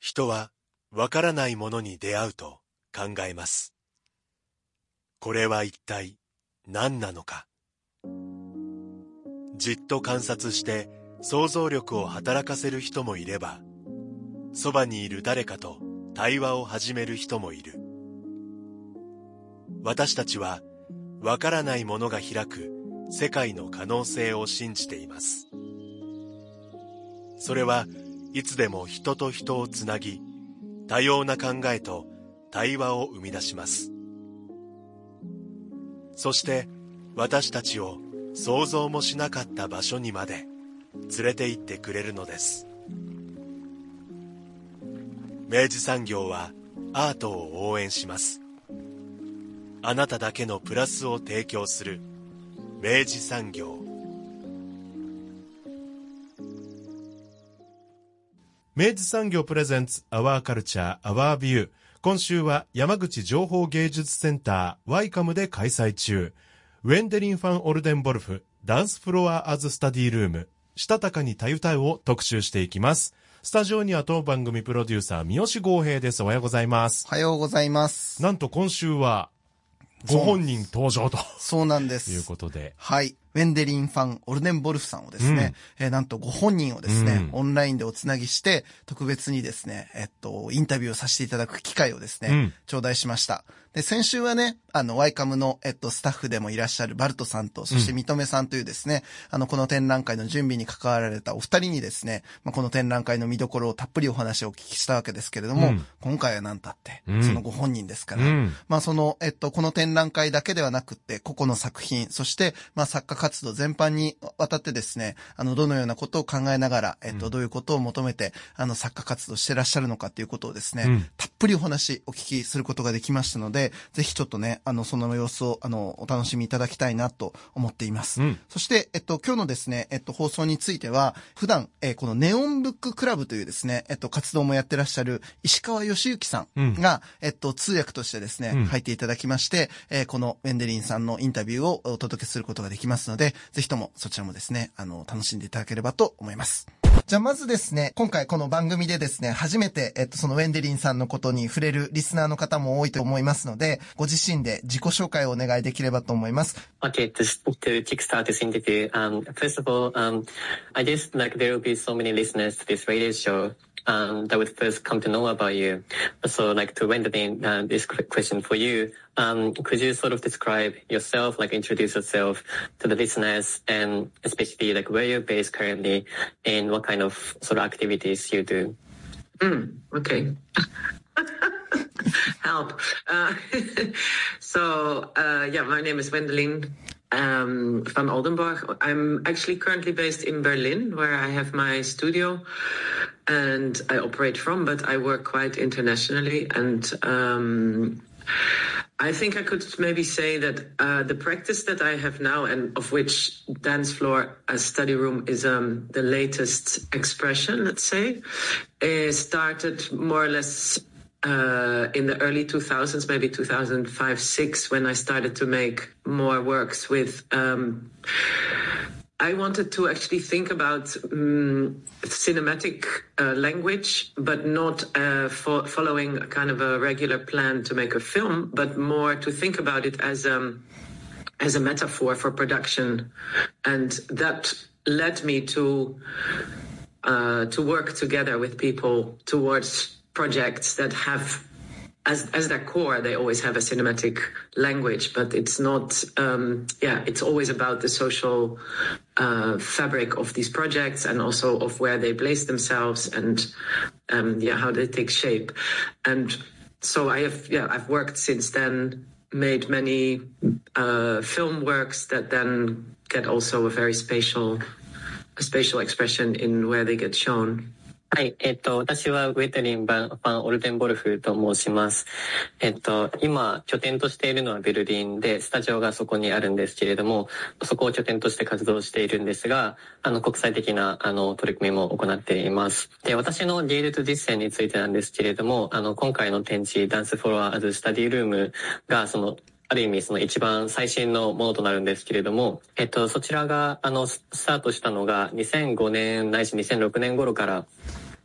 人はわからないものに出会うと考えます。これは一体何なのか。じっと観察して想像力を働かせる人もいれば、そばにいる誰かと対話を始める人もいる。私たちはわからないものが開く世界の可能性を信じています。それはいつでも人と人をつなぎ、多様な考えと対話を生み出します。そして私たちを想像もしなかった場所にまで連れて行ってくれるのです。明治産業はアートを応援します。あなただけのプラスを提供する明治産業。明治産業プレゼンツアワーカルチャーアワービュー。今週は山口情報芸術センターワイカムで開催中、ウェンデリン・ファン・オルデンボルフダンスフロア・アズ・スタディルームしたたかにたゆたうを特集していきます。スタジオには当番組プロデューサー三好剛平です。おはようございます。 おはようございます。 なんと今週はご本人登場とそうなんです。 いうことで、 はい。ウェンデリン・ファン・オルデンボルフさんをですね、なんとご本人をですね、オンラインでおつなぎして、特別にですね、インタビューをさせていただく機会をですね、頂戴しました。で、先週はね、ワイカムの、スタッフでもいらっしゃるバルトさんと、そしてみとめさんというですね、この展覧会の準備に関わられたお二人にですね、この展覧会の見どころをたっぷりお話をお聞きしたわけですけれども、今回は何たって、そのご本人ですから、この展覧会だけではなくって、個々の作品、そして、作家活動全般にわたってですね、どのようなことを考えながら、どういうことを求めて、作家活動してらっしゃるのかということをですね、たっぷりお話お聞きすることができましたので、ぜひちょっとね、その様子を、お楽しみいただきたいなと思っています。そして、今日のですね、放送については、普段、このネオンブッククラブというですね、活動もやってらっしゃる石川義行さんが、通訳としてですね、入っていただきまして、このウェンデリンさんのインタビューをお届けすることができますので、ぜひともそちらもですね、楽しんでいただければと思います。じゃあまずですね、今回この番組でですね、初めて、そのウェンデリンさんのことに触れるリスナーの方も多いと思いますので、ご自身で自己紹介をお願いできればと思います。 Okay, to kickstart this interview, first of all, I guess like there will be so many listeners to this radio show that would first come to know about you. So like to Wendelin, this question for you, could you sort of describe yourself, like introduce yourself to the listeners and especially like where you're based currently and what kind of sort of activities you do? Okay. Help. My name is Wendelin van Oldenburg. I'm actually currently based in Berlin, where I have my studio and I operate from, but I work quite internationally. And I think I could maybe say that the practice that I have now, and of which Dance Floor as Study Room is the latest expression, let's say, started more or less in the early 2000s, maybe 2005-06, when I started to make more works with I wanted to actually think about cinematic language, but not following a kind of a regular plan to make a film, but more to think about it as a metaphor for production. And that led me to work together with people towards projects that have as their core, they always have a cinematic language, but it's not, it's always about the social fabric of these projects and also of where they place themselves and, how they take shape. And so I've worked since then, made many film works that then get also a very spatial expression in where they get shown. はい、私はウェテリン・ファン・オルデンボルフと申します。今、拠点としているのはベルリンで、スタジオがそこにあるんですけれども、そこを拠点として活動しているんですが、国際的な、取り組みも行っています。で、私の芸術実践についてなんですけれども、今回の展示、ダンスフロア・アズ・スタディルームが、ある意味その一番最新のものとなるんですけれども、そちらがスタートしたのが2005年ないし2006年頃から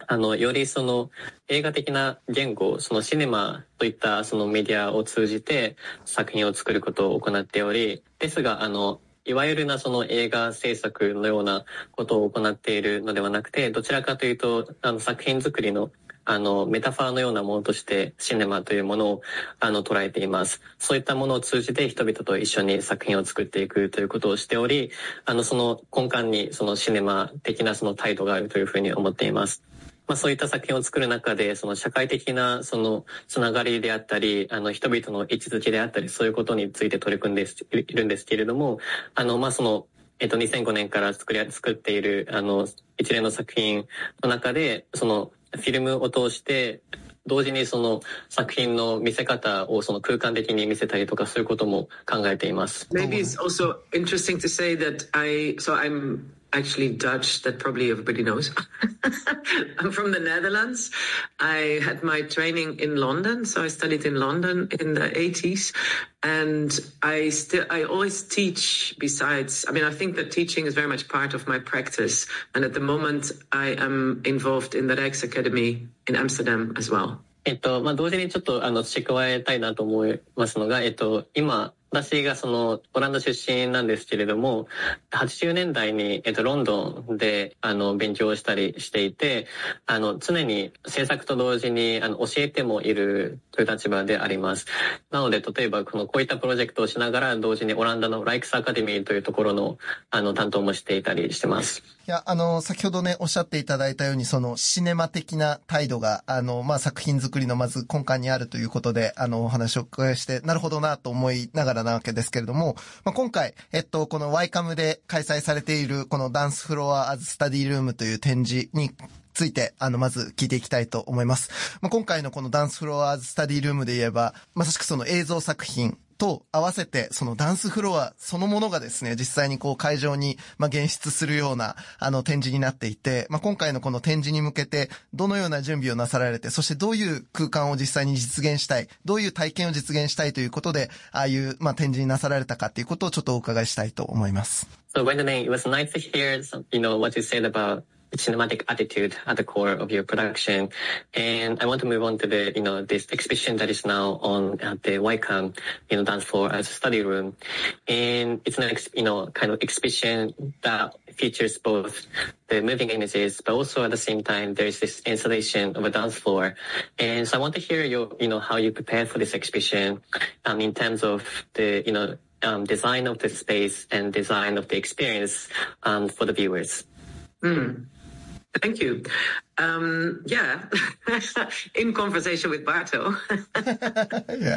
よりその映画的な言語、そのシネマといったそのメディアを通じて作品を作ることを行っており、ですがいわゆるその映画制作のようなことを行っているのではなくて、どちらかというと作品作りのメタファーのようなものとしてシネマというものを捉えています。そういったものを通じて人々と一緒に作品を作っていくということをしており、その根幹にそのシネマ的なその態度があるというふうに思っています。そういった作品を作る中で、その社会的なそのつながりであったり、人々の位置づけであったり、そういうことについて取り組んでいるんですけれども、その、2005年から作っている、一連の作品の中で、その、フィルムを通して、同時にその作品の見せ方をその空間的に見せたりとかそういうことも考えています。 Maybe it's also interesting to say that I'm actually Dutch, that probably everybody knows. I'm from the Netherlands. I had my training in London, so I studied in London in the 80s. And I always teach besides, I think that teaching is very much part of my practice. And at the moment, I am involved in the Rijksacademy in Amsterdam as well. 同時にちょっと付け加えたいなと思いますのが、今、私がそのオランダ出身なんですけれども、80年代にロンドンで勉強したりしていて、常に制作と同時に教えてもいるという立場であります。なので例えばこういったプロジェクトをしながら同時にオランダのライクスアカデミーというところの担当もしていたりしてます。 いや、先ほどね、おっしゃっていただいたように、その、シネマ的な態度が、作品作りのまず根幹にあるということで、お話をお伺いして、なるほどなと思いながらなわけですけれども、今回、このワイカムで開催されている、このダンスフロアアズスタディルームという展示について、まず聞いていきたいと思います。今回のこのダンスフロアアズスタディルームで言えば、まさしくその映像作品、と合わせてそのダンスフロアそのものがですね、実際に会場に現出するような展示になっていて、今回のこの展示に向けてどのような準備をなさられて、そしてどういう空間を実際に実現したい、どういう体験を実現したいということで、ああいう展示になさられたかということをちょっとお伺いしたいと思います。 So Wendelin, it was nice to hear what you said about cinematic attitude at the core of your production. And I want to move on to this exhibition that is now on at the YCAM, dance floor as a study room. And it's an, kind of exhibition that features both the moving images, but also at the same time, there's this installation of a dance floor. And so I want to hear how you prepared for this exhibition, in terms of the, design of the space and design of the experience, for the viewers. Thank you. In conversation with Barto, yeah.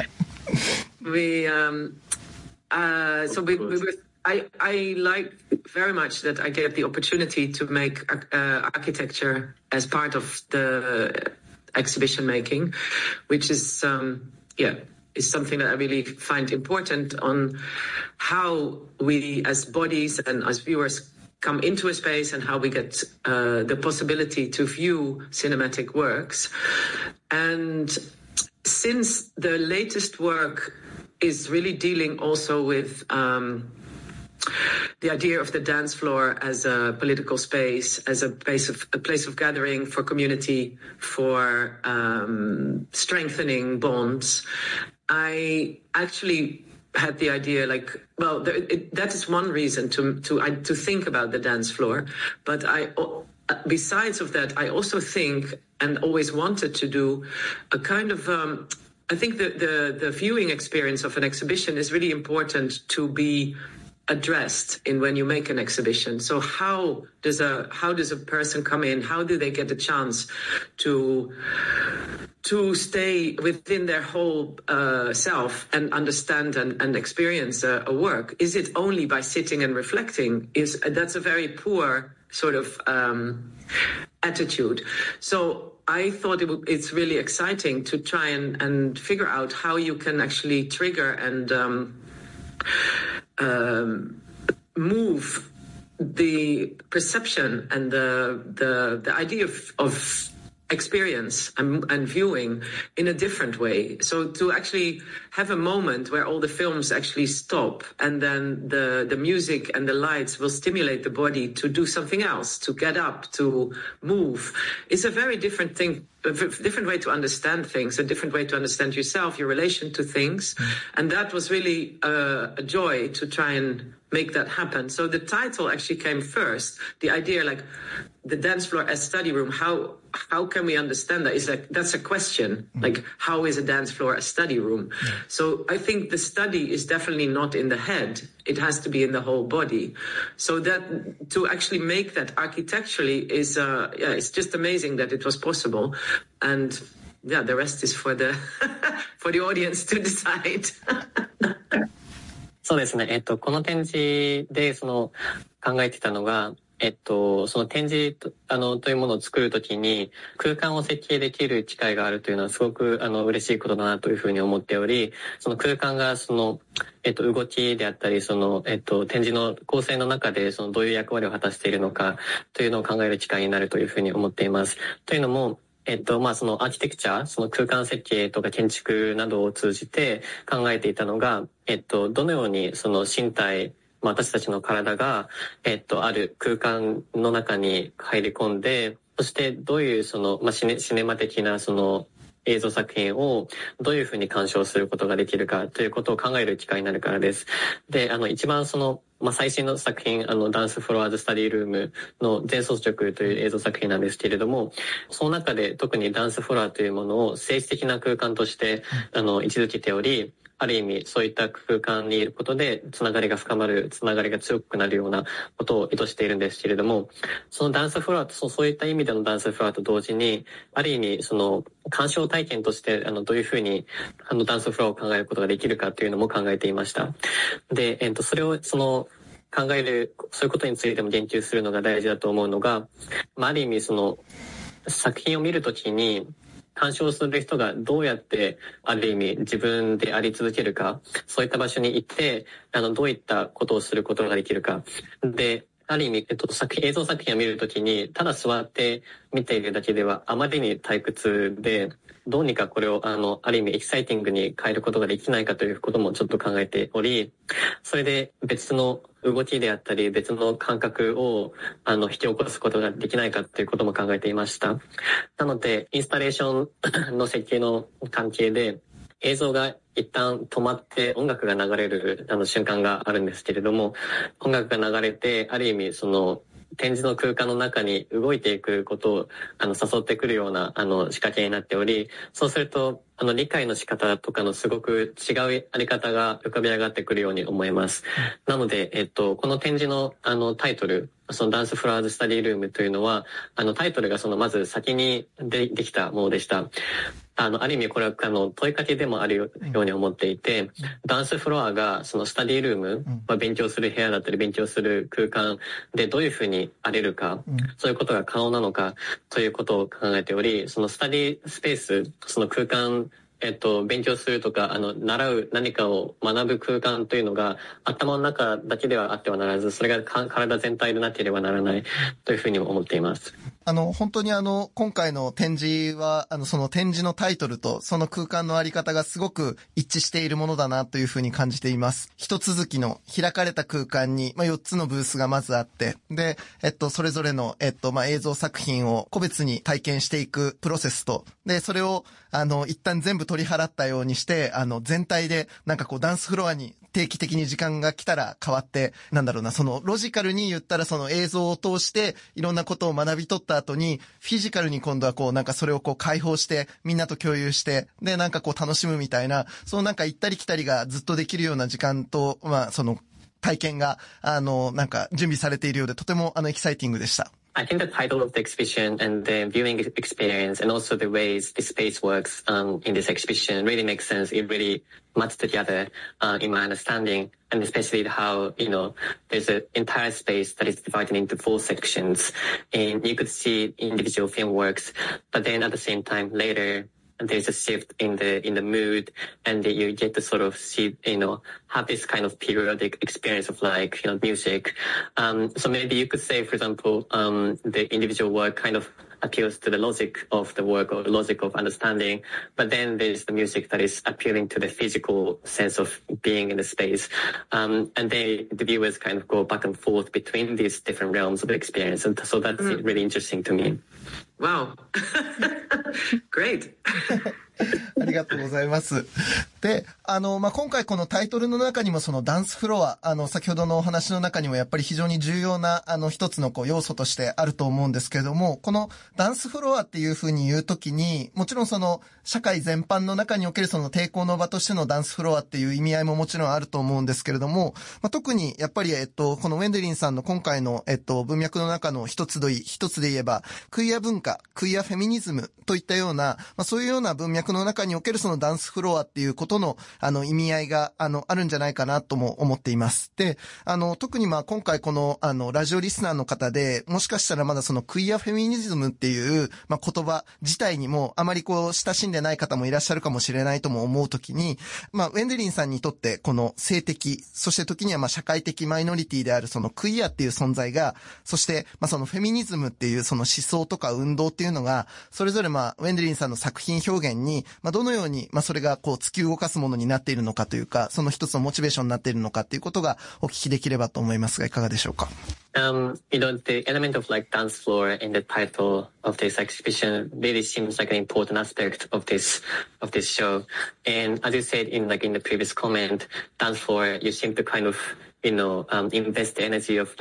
I like very much that I get the opportunity to make architecture as part of the exhibition making, which is, is something that I really find important on how we as bodies and as viewers come into a space and how we get the possibility to view cinematic works. And since the latest work is really dealing also with the idea of the dance floor as a political space, as a place of gathering for community, for strengthening bonds, I actually had the idea that is one reason to think about the dance floor. But besides of that, I also think and always wanted to do a kind of, I think the viewing experience of an exhibition is really important to be addressed in when you make an exhibition. So how does a person come in? How do they get a chance to stay within their whole self and understand and experience a work? Is it only by sitting and reflecting? That's a very poor sort of attitude. So I thought it's really exciting to try and figure out how you can actually trigger and move the perception and the idea of experience and viewing in a different way. So to actually have a moment where all the films actually stop and then the music and the lights will stimulate the body to do something else, to get up, to move, is a very different thing, a different way to understand things, a different way to understand yourself, your relation to things. And that was really a joy to try and make that happen. So the title actually came first. The idea, like the dance floor as study room, how can we understand that? Is like, that's a question. Like, how is a dance floor a study room? So I think the study is definitely not in the head. It has to be in the whole body. So that to actually make that architecturally is, it's just amazing that it was possible. And yeah, the rest is for the, for the audience to decide. そうですね。この展示で考えてたのが、その展示というものを作るときに空間を設計できる機会があるというのはすごく嬉しいことだなというふうに思っており、その空間が動きであったり、展示の構成の中でどういう役割を果たしているのかというのを考える機会になるというふうに思っています。というのも、そのアーキテクチャ、その空間設計とか建築などを通じて考えていたのが、どのようにその身体、私たちの体が、ある空間の中に入り込んで、そしてどういうシネマ的な映像作品をどういうふうに鑑賞することができるかということを考える機会になるからです。で、一番最新の作品、ダンスフロアーズスタディルームの全装飾という映像作品なんですけれども、その中で特にダンスフロアというものを政治的な空間として、位置づけており、ある意味そういった空間にいることでつながりが深まる、つながりが強くなるようなことを意図しているんですけれども、そのダンスフロアとそういった意味でのダンスフロアと同時に、ある意味鑑賞体験としてどういうふうにダンスフロアを考えることができるかというのも考えていました。で、それを考える、そういうことについても言及するのが大事だと思うのが、ある意味作品を見るときに鑑賞する人がどうやってある意味自分であり続けるか、そういった場所に行ってどういったことをすることができるかで、ある意味、映像作品を見るときにただ座って見ているだけではあまりに退屈で、どうにかこれをある意味エキサイティングに変えることができないかということもちょっと考えており、それで別の動きであったり別の感覚を引き起こすことができないかということも考えていました。なのでインスタレーションの設計の関係で映像が一旦止まって音楽が流れる瞬間があるんですけれども、音楽が流れてある意味展示の空間の中に動いていくことを誘ってくるような仕掛けになっており、そうすると理解の仕方とかのすごく違うあり方が浮かび上がってくるように思います。なので、この展示のタイトル、ダンスフロアーズスタディルームというのはタイトルがまず先にできたものでした。ある意味これは問いかけでもあるように思っていて、ダンスフロアがスタディルーム、勉強する部屋だったり勉強する空間でどういうふうにあれるか、そういうことが可能なのかということを考えており、スタディスペース、空間、勉強するとか、習う何かを学ぶ空間というのが頭の中だけではあってはならず、それが体全体でなければならないというふうに思っています。 本当に今回の展示は、その展示のタイトルとその空間のあり方がすごく一致しているものだなというふうに感じています。一続きの開かれた空間に、4つのブースがまずあって、で、それぞれの、映像作品を個別に体験していくプロセスと、で、それを、一旦全部取り払ったようにして、全体で、ダンスフロアに定期的に時間が来たら変わって、ロジカルに言ったら映像を通して、いろんなことを学び取った後に、フィジカルに今度はそれを解放して、みんなと共有して、で、楽しむみたいな、行ったり来たりがずっとできるような時間と、体験が、準備されているようで、とてもエキサイティングでした。 I think the title of the exhibition and the viewing experience and also the ways the space works in this exhibition really makes sense. It really matched together in my understanding, and especially how, there's an entire space that is divided into 4 sections, and you could see individual film works, but then at the same time later, there's a shift in the mood, and you get to sort of see, have this kind of periodic experience of music. So maybe you could say, for example, the individual work kind of appeals to the logic of the work or logic of understanding. But then there's the music that is appealing to the physical sense of being in the space. And the viewers kind of go back and forth between these different realms of experience. And so that's really interesting to me. Wow. Great. ありがとうございます。で、今回このタイトルの中にもそのダンスフロア、先ほどのお話の中にもやっぱり非常に重要な、一つの要素としてあると思うんですけれども、このダンスフロアっていう風に言うときに、もちろんその社会全般の中におけるその抵抗の場としてのダンスフロアっていう意味合いももちろんあると思うんですけれども、特にやっぱりこのウェンデリンさんの今回の文脈の中の一つで言えば、クイア文化、クイアフェミニズムといったような、そういうような文脈の中におけるそのダンスフロアっていうことの意味合いがあるんじゃないかなとも思っています。で、特に今回このラジオリスナーの方でもしかしたらまだそのクイアフェミニズムっていう言葉自体にもあまり親しんでない方もいらっしゃるかもしれないとも思うときに、ウェンデリンさんにとってこの性的、そして時には社会的マイノリティであるそのクイアっていう存在が、そしてそのフェミニズムっていうその思想とか運動っていうのが、それぞれウェンデリンさんの作品表現にどのようにそれが突き動かすものになっているのかというか、その一つのモチベーションになっているのかっていうことがお聞きできればと思いますが、いかがでしょうか。 The element of like dance floor in the title of this exhibition really seems like an important aspect of this show. And as you said in the previous comment, dance floor, you seem to kind of, invest the energy of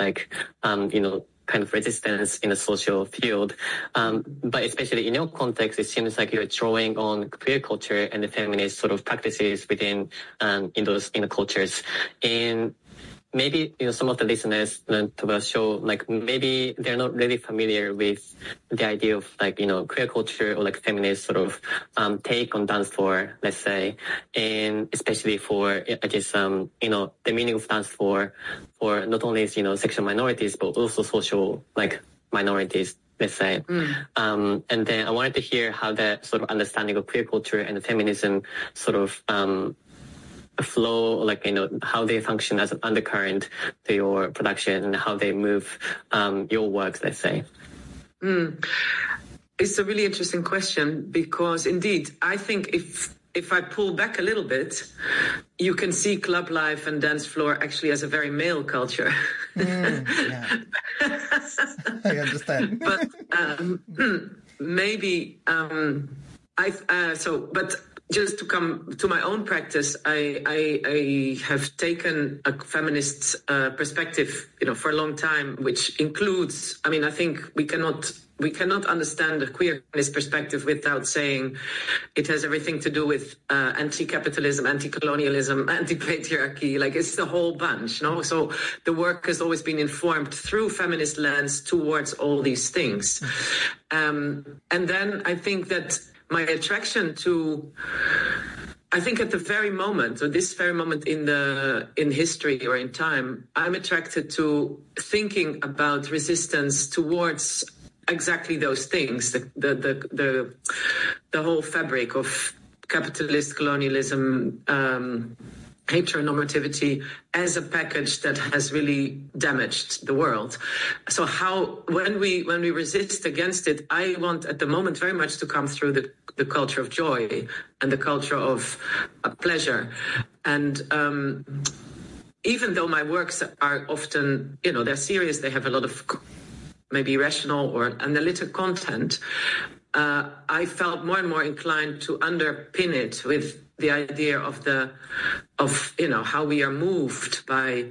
kind of resistance in the social field. But especially in your context, it seems like you're drawing on queer culture and the feminist sort of practices within, in the cultures. And maybe, some of the listeners to the show, maybe they're not really familiar with the idea of queer culture or feminist sort of, take on dance floor, let's say. And especially for, I guess, the meaning of dance floor for not only, sexual minorities, but also social, minorities, let's say. And then I wanted to hear how that sort of understanding of queer culture and feminism sort of, flow, how they function as an undercurrent to your production and how they move your works, let's say. It's a really interesting question because indeed, I think if I pull back a little bit, you can see club life and dance floor actually as a very male culture. Yeah. I understand. But maybe but just to come to my own practice, I have taken a feminist perspective, for a long time, which includes, I think we cannot understand the queerness perspective without saying it has everything to do with anti-capitalism, anti-colonialism, anti-patriarchy. It's the whole bunch, So the work has always been informed through feminist lens towards all these things. And then I think that my attraction to, I think at the very moment, or this very moment in history or in time, I'm attracted to thinking about resistance towards exactly those things, the whole fabric of capitalist colonialism, heteronormativity as a package that has really damaged the world. So when we resist against it, I want at the moment very much to come through the culture of joy and the culture of pleasure. And even though my works are often, they're serious, they have a lot of maybe rational or analytic content, I felt more and more inclined to underpin it with the idea of how we are moved by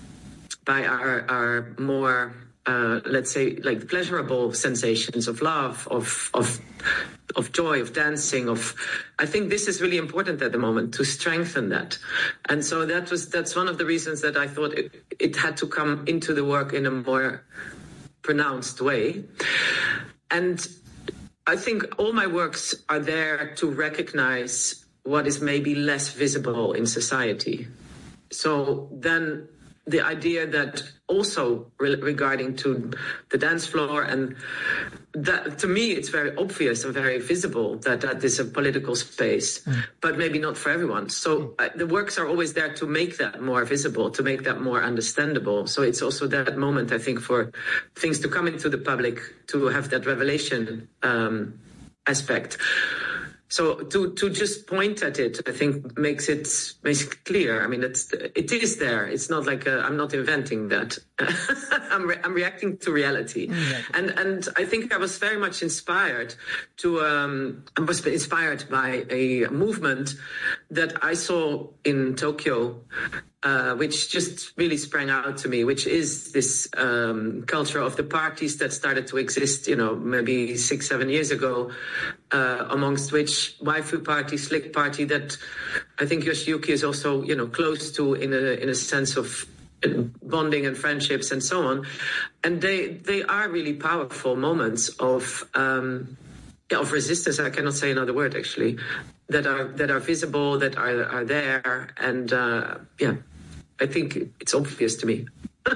our more let's say pleasurable sensations of love, of joy, of dancing, I think this is really important at the moment to strengthen that. And so that's one of the reasons that I thought it had to come into the work in a more pronounced way. And I think all my works are there to recognize what is maybe less visible in society. So then the idea that also regarding to the dance floor, and that to me it's very obvious and very visible that that is a political space, but maybe not for everyone. So the works are always there to make that more visible, to make that more understandable. So it's also that moment, I think, for things to come into the public, to have that revelation aspect. So to just point at it, I think makes it clear. I mean, it is there. It's not like I'm not inventing that. I'm reacting to reality, and I think I was very much inspired I was inspired by a movement that I saw in Tokyo, which just really sprang out to me, which is this culture of the parties that started to exist, maybe 6-7 years ago, amongst which waifu party, slick party, that I think Yoshiyuki is also, close to in a sense of bonding and friendships and so on. And they are really powerful moments of resistance. I cannot say another word, actually, that are visible, that are there, and I think it's obvious to me.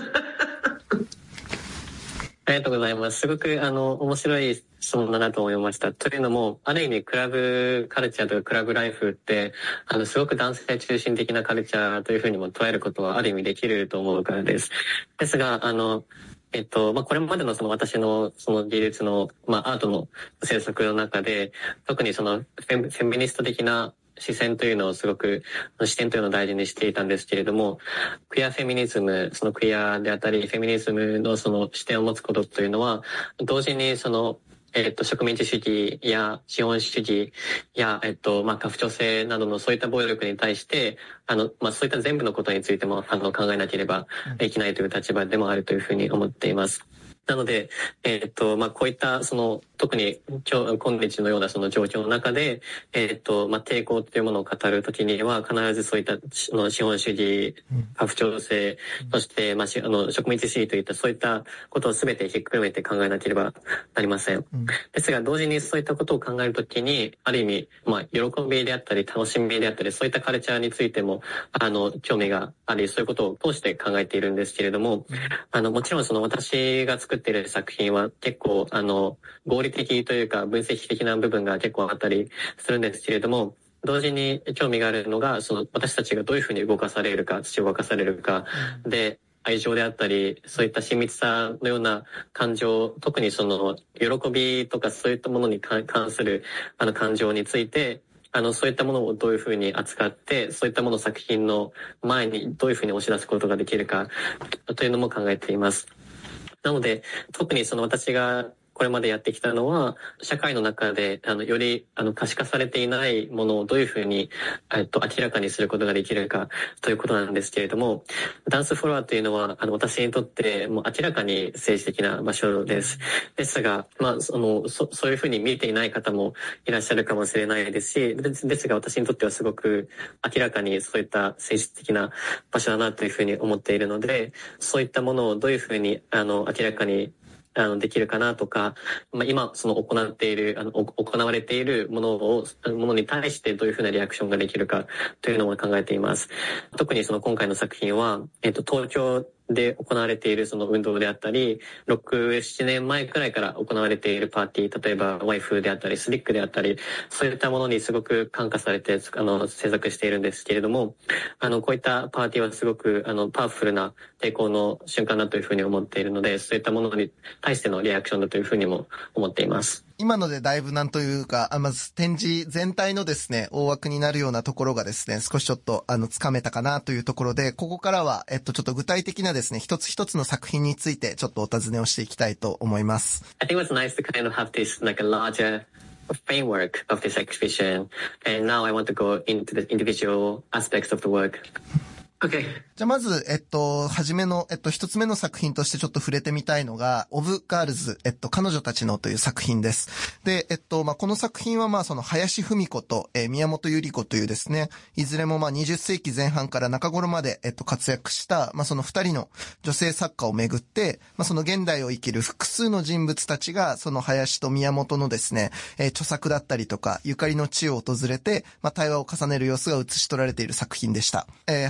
ありがとうございます。すごく面白い質問だなと思いました。というのも、ある意味クラブカルチャーとかクラブライフってすごく男性中心的なカルチャーというふうにも捉えることはある意味できると思うからです。ですがこれまでの私の技術のアートの制作の中で、特にフェミニスト的な視線というのを視点というのを大事にしていたんですけれども、クイアフェミニズム、クイアであったり、フェミニズムの視点を持つことというのは、同時に植民地主義や資本主義や、家父長制などのそういった暴力に対して、そういった全部のことについても、考えなければいけないという立場でもあるというふうに思っています。なので、こういった特に今日のような状況の中で、抵抗というものを語るときには、必ずそういった資本主義、家父長制、そして、植民地主義といったそういったことを全てひっくるめて考えなければなりません。ですが、同時にそういったことを考えるときに、ある意味、喜びであったり、楽しみであったり、そういったカルチャーについても、興味があり、そういうことを通して考えているんですけれども、もちろん私が作っている作品は結構合理的というか分析的な部分が結構あったりするんですけれども、同時に興味があるのが私たちがどういうふうに動かされるか、土を動かされるかで、愛情であったり、そういった親密さのような感情、特に喜びとかそういったものに関する感情について、そういったものをどういうふうに扱って、そういったものを作品の前にどういうふうに押し出すことができるかというのも考えています。なので、特に私がこれまでやってきたのは、社会の中で、より、可視化されていないものをどういうふうに、明らかにすることができるかということなんですけれども、ダンスフロアというのは、私にとってもう明らかに政治的な場所です。ですが、そういうふうに見えていない方もいらっしゃるかもしれないですし、ですが私にとってはすごく明らかにそういった政治的な場所だなというふうに思っているので、そういったものをどういうふうに、明らかにできるかなとか、今行われているものに対してどういうふうなリアクションができるかというのも考えています。特に今回の作品は、東京で行われている運動であったり、6、7年前くらいから行われているパーティー、例えばワイフであったり、スリックであったり、そういったものにすごく感化されて、制作しているんですけれども、こういったパーティーはすごく、パワフルな抵抗の瞬間だというふうに思っているので、そういったものに対してのリアクションだというふうにも思っています。 今のでだいぶなんというか、まず展示全体のですね、大枠になるようなところがですね、少しちょっとつかめたかなというところで、ここからはちょっと具体的なですね、一つ一つの作品についてちょっとお尋ねをしていきたいと思います。 I think it was nice to kind of have this like a larger framework of this exhibition, and now I want to go into the individual aspects of the work.Okay. じゃあまず、はじめの、一つ目の作品としてちょっと触れてみたいのが、オブ・ガールズ、彼女たちのという作品です。で、この作品は林芙美子と、宮本百合子というですね、いずれも20世紀前半から中頃まで、活躍した、その二人の女性作家をめぐって、その現代を生きる複数の人物たちが、その林と宮本のですね、著作だったりとか、ゆかりの地を訪れて、対話を重ねる様子が映し取られている作品でした。林芙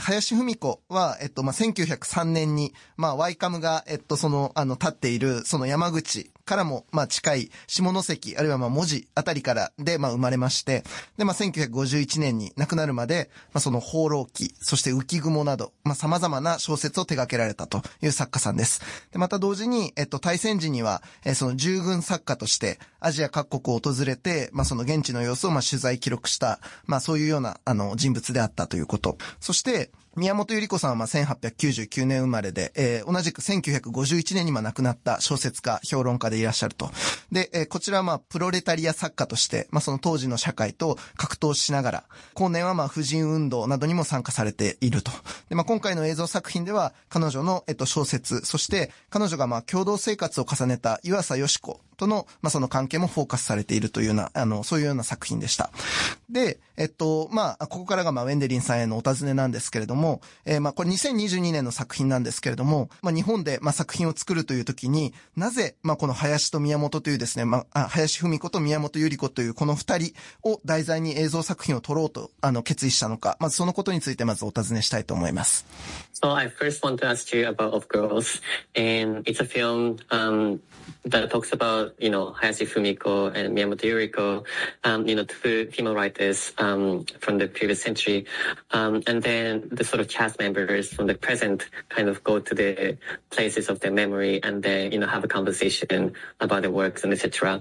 文子は、1903年に、ワイカムが、立っている、その山口からも、近い下関、あるいは門司あたりからで、生まれまして、で、1951年に亡くなるまで、その放浪記、そして浮雲など、様々な小説を手掛けられたという作家さんです。で、また同時に、大戦時には、その従軍作家として、アジア各国を訪れて、その現地の様子を、取材記録した、そういうような、人物であったということ。そして、宮本百合子さんは1899年生まれで、同じく1951年に亡くなった小説家、評論家でいらっしゃると。で、こちらはプロレタリア作家として、その当時の社会と格闘しながら、後年は婦人運動などにも参加されていると。で、今回の映像作品では、彼女の、小説、そして彼女が共同生活を重ねた湯浅よし子との、その関係もフォーカスされているというような、そういうような作品でした。で、ここからがウェンデリンさんへのお尋ねなんですけれども、これ2022年の作品なんですけれども、日本で、作品を作るという時に、なぜ、この林と宮本というですね、林文子と宮本百合子というこの二人を題材に映像作品を撮ろうと、決意したのか、まずそのことについてまずお尋ねしたいと思います。 So I first want to ask you about Of Girls, and it's a film, that talks about, Hayashi Fumiko and Miyamoto Yuriko, two female writers, from the previous century. And then the sort of cast members from the present kind of go to the places of their memory and then, have a conversation about their works and etc.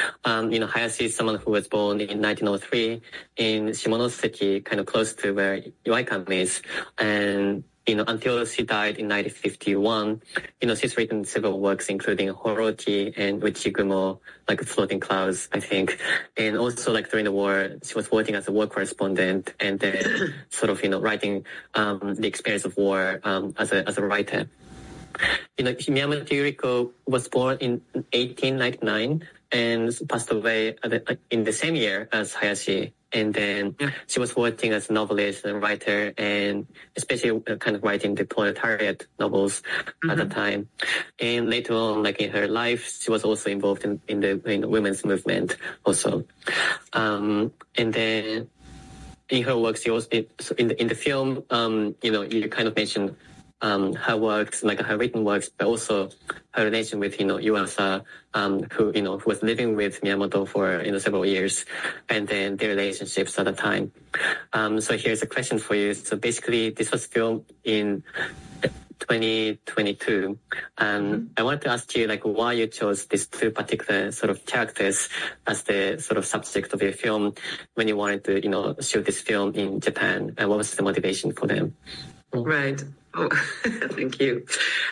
Hayashi is someone who was born in 1903 in Shimonoseki, kind of close to where Iwaikam is. And until she died in 1951, she's written several works, including Horoki and Uchigumo, like Floating Clouds, I think. And also, like, during the war, she was working as a war correspondent and then sort of, writing, the experience of war, as a writer. Miyamoto Yuriko was born in 1899 and passed away in the same year as Hayashi. And then she was working as a novelist and writer, and especially kind of writing the proletariat novels at the time. And later on, like in her life, she was also involved in the women's movement also. And then in her works, she also in the film, you kind of mentioned her works, like her written works, but also her relation with, Yuasa, who was living with Miyamoto for, several years, and then their relationships at the time. So here's a question for you. So basically, this was filmed in 2022. I wanted to ask you, like, why you chose these two particular sort of characters as the sort of subject of your film when you wanted to, shoot this film in Japan, and what was the motivation for them? Right. Oh, thank you.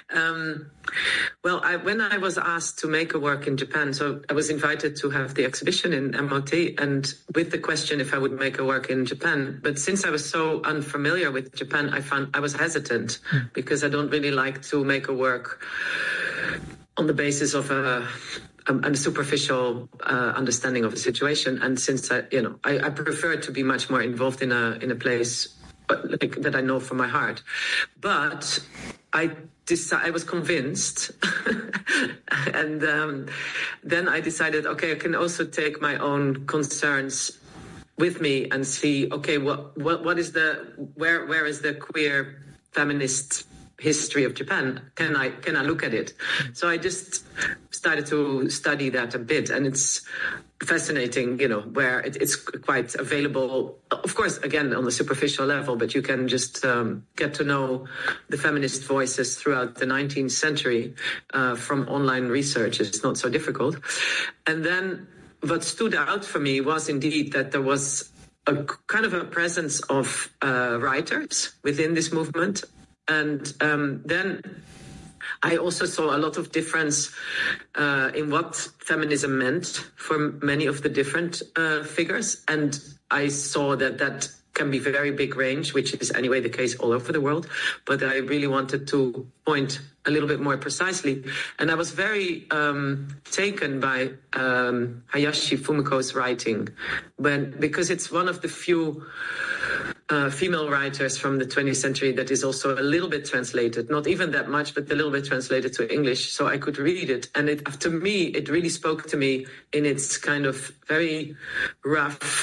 When I was asked to make a work in Japan, so I was invited to have the exhibition in MOT, and with the question if I would make a work in Japan. But since I was so unfamiliar with Japan, I was hesitant because I don't really like to make a work on the basis of a superficial understanding of a situation. And since I prefer to be much more involved in a place that I know from my heart. But I was convinced, and then I decided, okay, I can also take my own concerns with me and see, okay, what is where is the queer feminist history of Japan? Can I look at it? So I just started to study that a bit, and it's fascinating, where it's quite available, of course, again, on the superficial level, but you can just get to know the feminist voices throughout the 19th century from online research. It's not so difficult. And then what stood out for me was indeed that there was a kind of a presence of writers within this movement. And then I also saw a lot of difference in what feminism meant for many of the different figures. And I saw that can be very big range, which is anyway the case all over the world. But I really wanted to point a little bit more precisely. And I was very taken by Hayashi Fumiko's writing, because it's one of the few female writers from the 20th century that is also a little bit translated, not even that much, but a little bit translated to English, so I could read it. And to me, it really spoke to me in its kind of very rough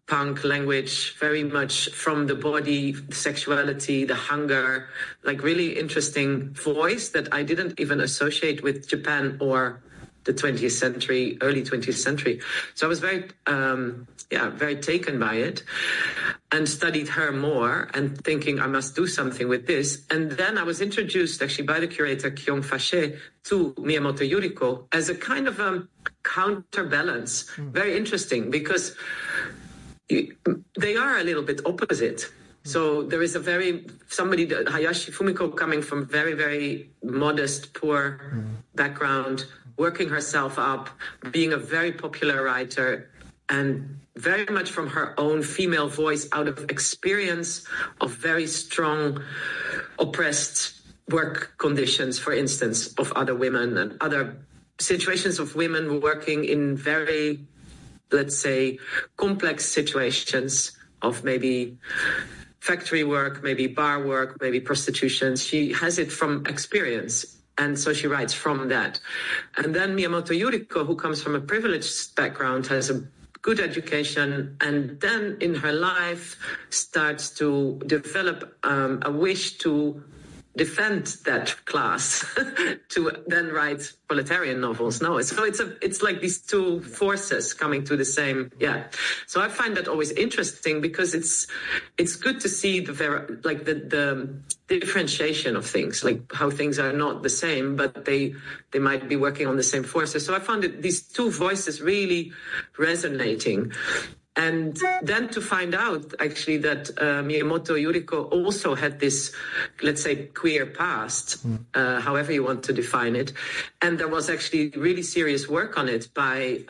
punk language, very much from the body, sexuality, the hunger, like really interesting voice that I didn't even associate with Japan or the 20th century, early 20th century. So I was very, very taken by it and studied her more and thinking I must do something with this. And then I was introduced actually by the curator Kyung Fashe to Miyamoto Yuriko as a kind of counterbalance. Very interesting because they are a little bit opposite. So there is Hayashi Fumiko coming from very, very modest, poor background, working herself up, being a very popular writer, and very much from her own female voice out of experience of very strong, oppressed work conditions, for instance, of other women and other situations of women working in very, let's say, complex situations of maybe factory work, maybe bar work, maybe prostitution. She has it from experience. And so she writes from that. And then Miyamoto Yuriko, who comes from a privileged background, has a good education, and then in her life starts to develop a wish to defend that class to then write proletarian novels. No, so it's like these two forces coming to the same. Yeah. So I find that always interesting because it's good to see the differentiation of things, like how things are not the same, but they might be working on the same forces. So I found these two voices really resonating. And then to find out, actually, that Miyamoto Yuriko also had this, let's say, queer past, however you want to define it. And there was actually really serious work on it by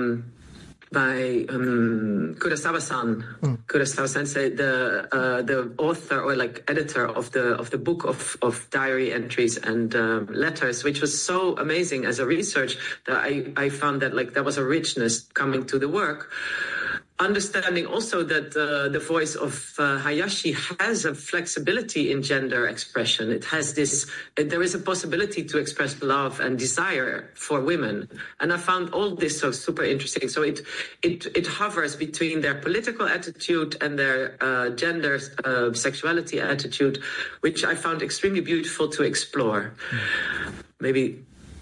Kurosawa-san. Kurosawa-sensei, the author or like editor of the book of diary entries and letters, which was so amazing as a research that I found that like there was a richness coming to the work. Understanding also that the voice of Hayashi has a flexibility in gender expression. It has there is a possibility to express love and desire for women. And I found all this so super interesting. So it hovers between their political attitude and their gender sexuality attitude, which I found extremely beautiful to explore. Maybe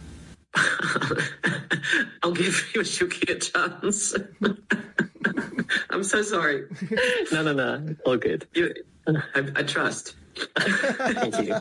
I'll give Yoshiyuki a chance. I'm so sorry. No. All good. I trust. Thank you.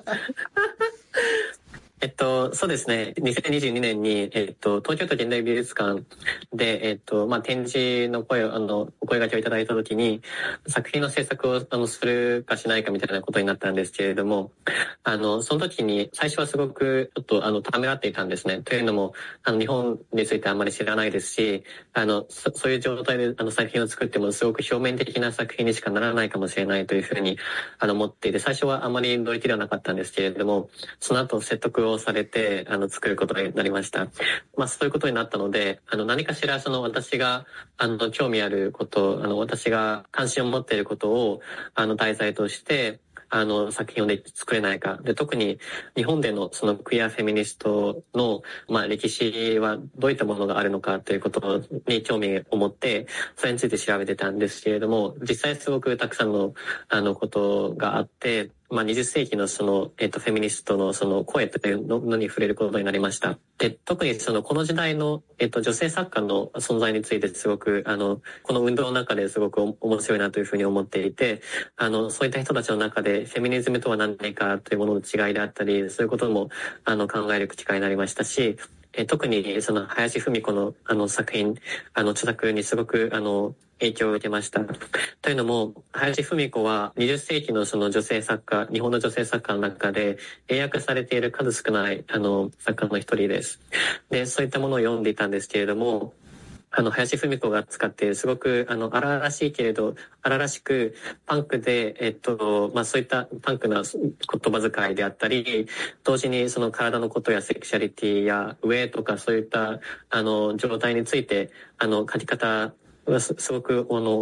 そうですね。2022年に、東京都現代美術館で、展示のお声掛けをいただいたときに、作品の制作をするかしないかみたいなことになったんですけれども、その時に、最初はすごく、ちょっと、ためらっていたんですね。というのも、日本についてあんまり知らないですし、そういう状態で、作品を作っても、すごく表面的な作品にしかならないかもしれないというふうに、思っていて、最初はあまり乗り気ではなかったんですけれども、その後説得をされて作ることになりました。そういうことになったので、何かしら私が興味あること、私が関心を持っていることを題材として作品を作れないか。で、特に日本でのクイアフェミニストの歴史はどういったものがあるのかということに興味を持って、それについて調べてたんですけれども、実際すごくたくさんのことがあって、20世紀のフェミニストの声というのに触れることになりました。で、特にこの時代の女性作家の存在についてすごくこの運動の中ですごく面白いなというふうに思っていて、そういった人たちの中でフェミニズムとは何かというものの違いであったり、そういうことも考える機会になりましたし、特に林芙美子の作品著作にすごく影響を受けました。というのも、林芙美子は20世紀の女性作家、日本の女性作家の中で英訳されている数少ない作家の一人です。で、そういったものを読んでいたんですけれども、林芙美子が使っているすごく荒々しいけれど荒々しくパンクでそういったパンクな言葉遣いであったり、同時に体のことやセクシャリティや上とかそういった状態について書き方はすごく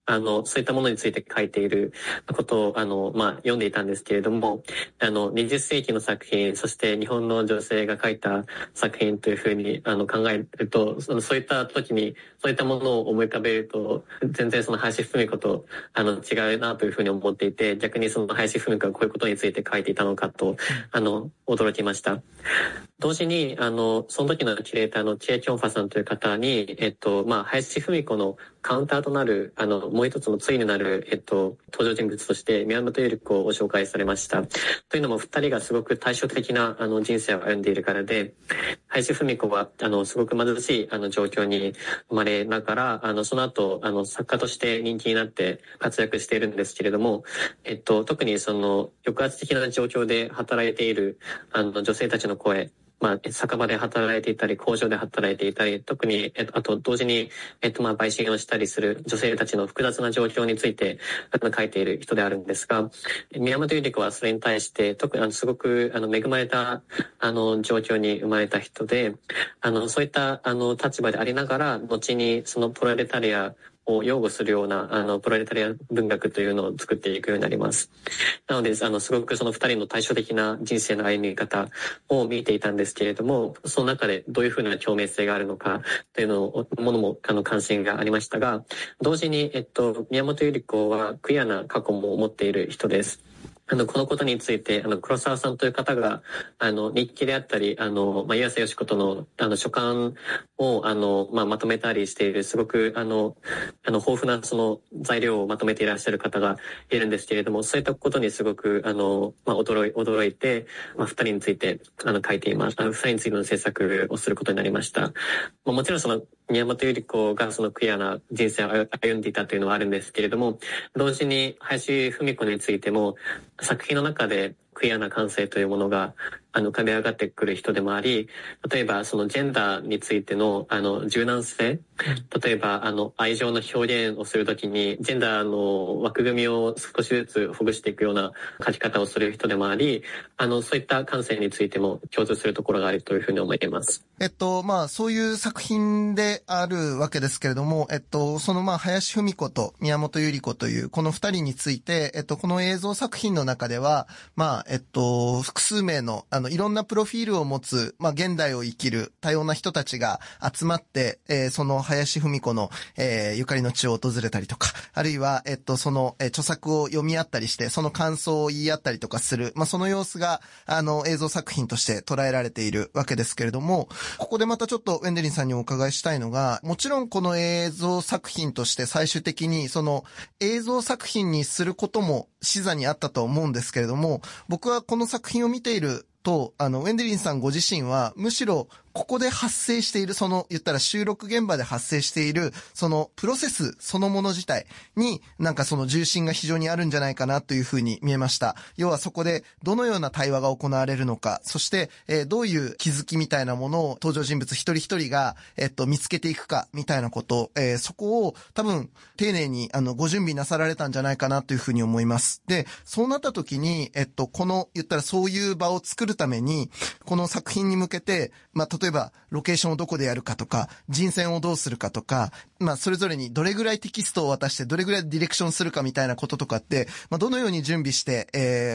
そういったものについて書いていることを、読んでいたんですけれども、20世紀の作品、そして日本の女性が書いた作品というふうに、考えると、そういった時に、そういったものを思い浮かべると、全然その林芙美子と、違うなというふうに思っていて、逆にその林芙美子がこういうことについて書いていたのかと、驚きました。同時に、その時のキュレーターのチェ・キョンファさんという方に、林芙美子のカウンターとなる、もう一つの対になる、登場人物として、宮本百合子を紹介されました。というのも、二人がすごく対照的な、人生を歩んでいるからで、林芙美子は、すごく貧しい、状況に生まれながら、その後、作家として人気になって活躍しているんですけれども、特にその、抑圧的な状況で働いている、女性たちの声、酒場で働いていたり、工場で働いていたり、特に、あと同時に、売春をしたりする女性たちの複雑な状況について、書いている人であるんですが、宮本百合子はそれに対して、特にすごく、恵まれた、状況に生まれた人で、そういった、立場でありながら、後にそのプロレタリアを擁護するような、プロレタリア文学というのを作っていくようになります。なので、すごくその二人の対照的な人生の歩み方を見ていたんですけれども、その中でどういうふうな共鳴性があるのかというものも、関心がありましたが、同時に、宮本百合子はクイアな過去も持っている人です。このことについて、黒沢さんという方が、日記であったり、岩瀬義子との、書簡を、まとめたりしている、すごく、豊富なその材料をまとめていらっしゃる方がいるんですけれども、そういったことにすごく、驚いて、二人について、書いています。二人についての制作をすることになりました。もちろんその、宮本百合子がそのクイアな人生を歩んでいたというのはあるんですけれども、同時に林芙美子についても、作品の中でクイアな感性というものが浮かび上がってくる人でもあり、例えばそのジェンダーについての柔軟性、例えば愛情の表現をするときにジェンダーの枠組みを少しずつほぐしていくような書き方をする人でもあり、そういった感性についても共通するところがあるというふうに思います。 そういう作品であるわけですけれども、その林芙美子と宮本百合子というこの二人について、この映像作品の中では、複数名のいろんなプロフィールを持つ、現代を生きる多様な人たちが集まって、その林芙美子の、ゆかりの地を訪れたりとか、あるいは、その、著作を読み合ったりして、その感想を言い合ったりとかする、その様子が、映像作品として捉えられているわけですけれども、ここでまたちょっとウェンデリンさんにお伺いしたいのが、もちろんこの映像作品として最終的に、その映像作品にすることも視座にあったと思うんですけれども、僕はこの作品を見ていると、ウェンデリンさんご自身は、むしろ、ここで発生している、その、言ったら収録現場で発生している、そのプロセスそのもの自体に、その重心が非常にあるんじゃないかなというふうに見えました。要はそこで、どのような対話が行われるのか、そして、どういう気づきみたいなものを登場人物一人一人が、見つけていくか、みたいなこと、そこを多分、丁寧に、ご準備なさられたんじゃないかなというふうに思います。で、そうなった時に、この、言ったらそういう場を作るために、この作品に向けて、例えば、ロケーションをどこでやるかとか、人選をどうするかとか、それぞれにどれぐらいテキストを渡して、どれぐらいディレクションするかみたいなこととかって、どのように準備して、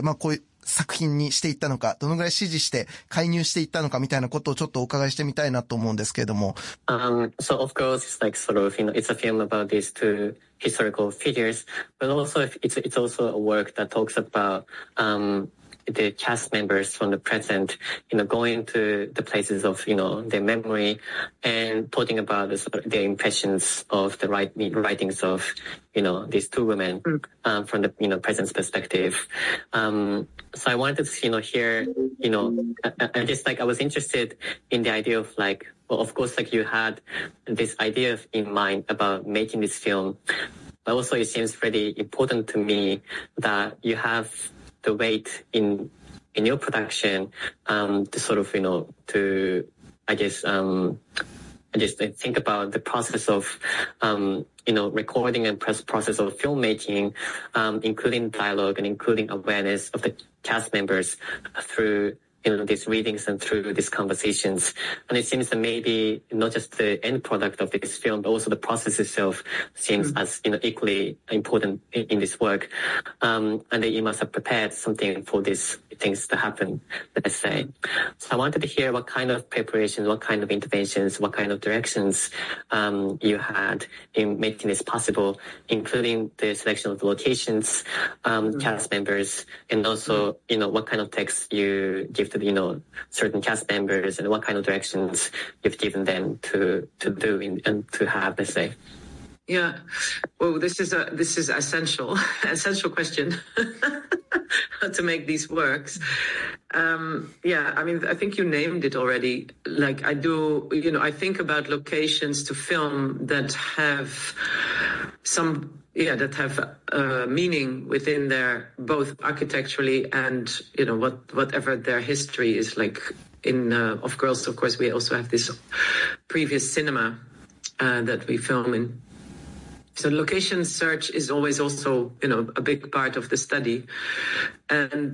こういう作品にしていったのか、どのぐらい指示して介入していったのかみたいなことをちょっとお伺いしてみたいなと思うんですけれども。 So of course it's like sort of, it's a film about these two historical figures, but also it's also a work that talks about, the cast members from the present, going to the places of, their memory and talking about their impressions of the writings of, these two women, from the, present perspective. So I wanted to, hear, I just I was interested in the idea of well, of course, you had this idea in mind about making this film, but also it seems really important to me that you have the weight in your production, to sort of, to, I just think about the process of, recording and process of filmmaking, including dialogue and including awareness of the cast members through these readings and through these conversations. And it seems that maybe not just the end product of this film, but also the process itself seems as, equally important in this work. And that you must have prepared something for these things to happen, let's say. So I wanted to hear what kind of preparations, what kind of interventions, what kind of directions you had in making this possible, including the selection of the locations, cast members, and also, what kind of text you give to the, certain cast members, and what kind of directions you've given them to do and to have, let's say. Yeah, well, this is essential question. How to make these works. I think you named it already. Like I do, I think about locations to film that have meaning within their, both architecturally and, whatever their history is like. Of Girls, of course, we also have this previous cinema that we film in. So location search is always also, a big part of the study. And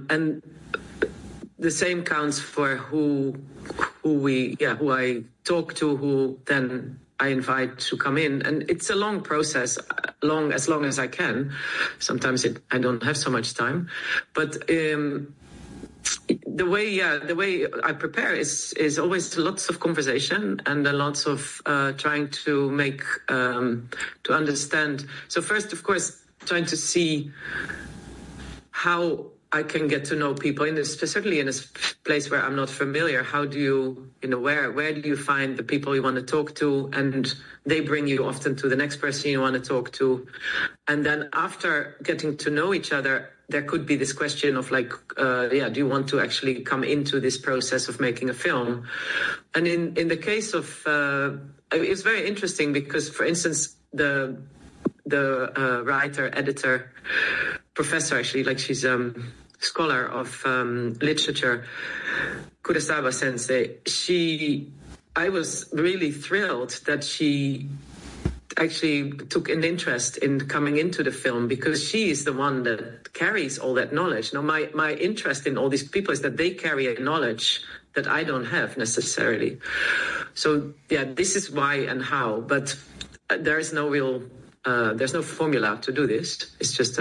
the same counts for who I talk to, who then I invite to come in. And it's a long process, as long as I can. Sometimes I don't have so much time, but, the way I prepare is always lots of conversation and lots of trying to make to understand. So first, of course, trying to see how I can get to know people especially in a place where I'm not familiar. How do you, where do you find the people you want to talk to, and they bring you often to the next person you want to talk to, and then after getting to know each other, there could be this question of like, do you want to actually come into this process of making a film? And in the case of, it's very interesting because, for instance, the writer, editor, professor, actually, like she's scholar of literature, Kurosawa sensei, I was really thrilled that she actually took an interest in coming into the film, because she is the one that carries all that knowledge. Now, my interest in all these people is that they carry a knowledge that I don't have necessarily. So this is why and how, but there is no real, there's no formula to do this. It's just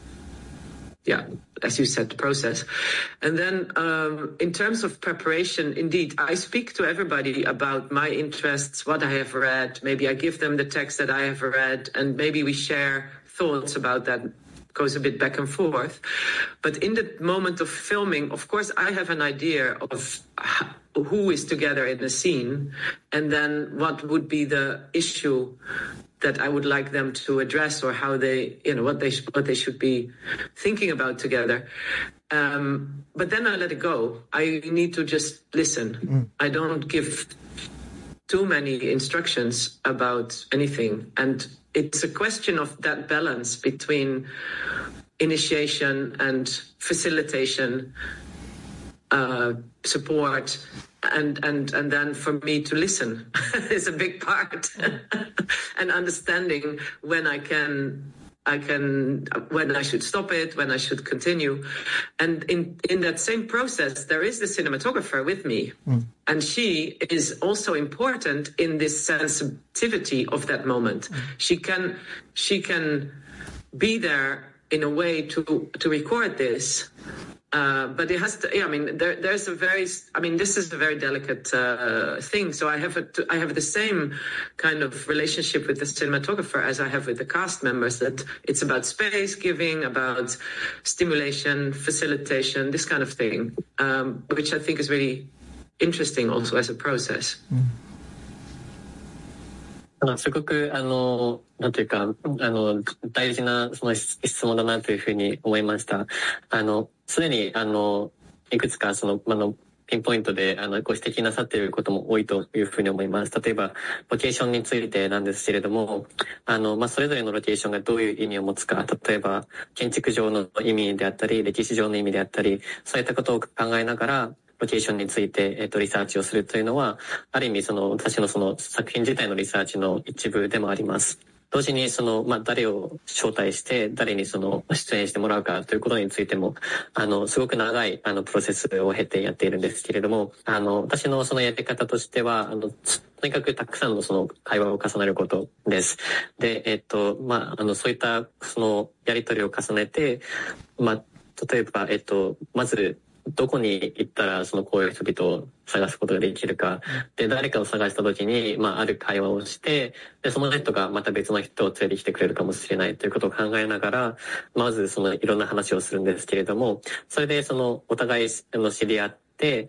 as you said, the process. And then in terms of preparation, indeed, I speak to everybody about my interests, what I have read. Maybe I give them the text that I have read, and maybe we share thoughts about that. Goes a bit back and forth. But in the moment of filming, of course, I have an idea of who is together in the scene, and then what would be the issue that I would like them to address, or how they, what they should be thinking about together. But then I let it go. I need to just listen. I don't give too many instructions about anything. And it's a question of that balance between initiation and facilitation, support, and then for me to listen is a big part. And understanding when when I should stop it, when I should continue. And in that same process, there is the cinematographer with me. And she is also important in this sensitivity of that moment. She can be there in a way to record this. But it has to, there's a very, this is a very delicate thing. So I have the same kind of relationship with the cinematographer as I have with the cast members, that it's about space giving, about stimulation, facilitation, this kind of thing, which I think is really interesting also as a process. すごく、なんていうか、大事な、その質問だなというふうに思いました。すでに、いくつか、ピンポイントで、ご指摘なさっていることも多いというふうに思います。例えば、ロケーションについてなんですけれども、それぞれのロケーションがどういう意味を持つか、例えば、建築上の意味であったり、歴史上の意味であったり、そういったことを考えながら、ロケーションについて、リサーチをするというのは、ある意味私の作品自体のリサーチの一部でもあります。 同時に誰を招待して誰に出演してもらうかということについてもすごく長いプロセスを経てやっているんですけれども、私のやり方としてはとにかくたくさんの会話を重ねることです。で、そういったやり取りを重ねて、例えばまずどこに行ったらこういう人々を探すことができるか。で、誰かを探した時に、ある会話をして、で、その人がまた別の人を連れてきてくれるかもしれないということを考えながら、まずいろんな話をするんですけれども、それでお互い知り合って、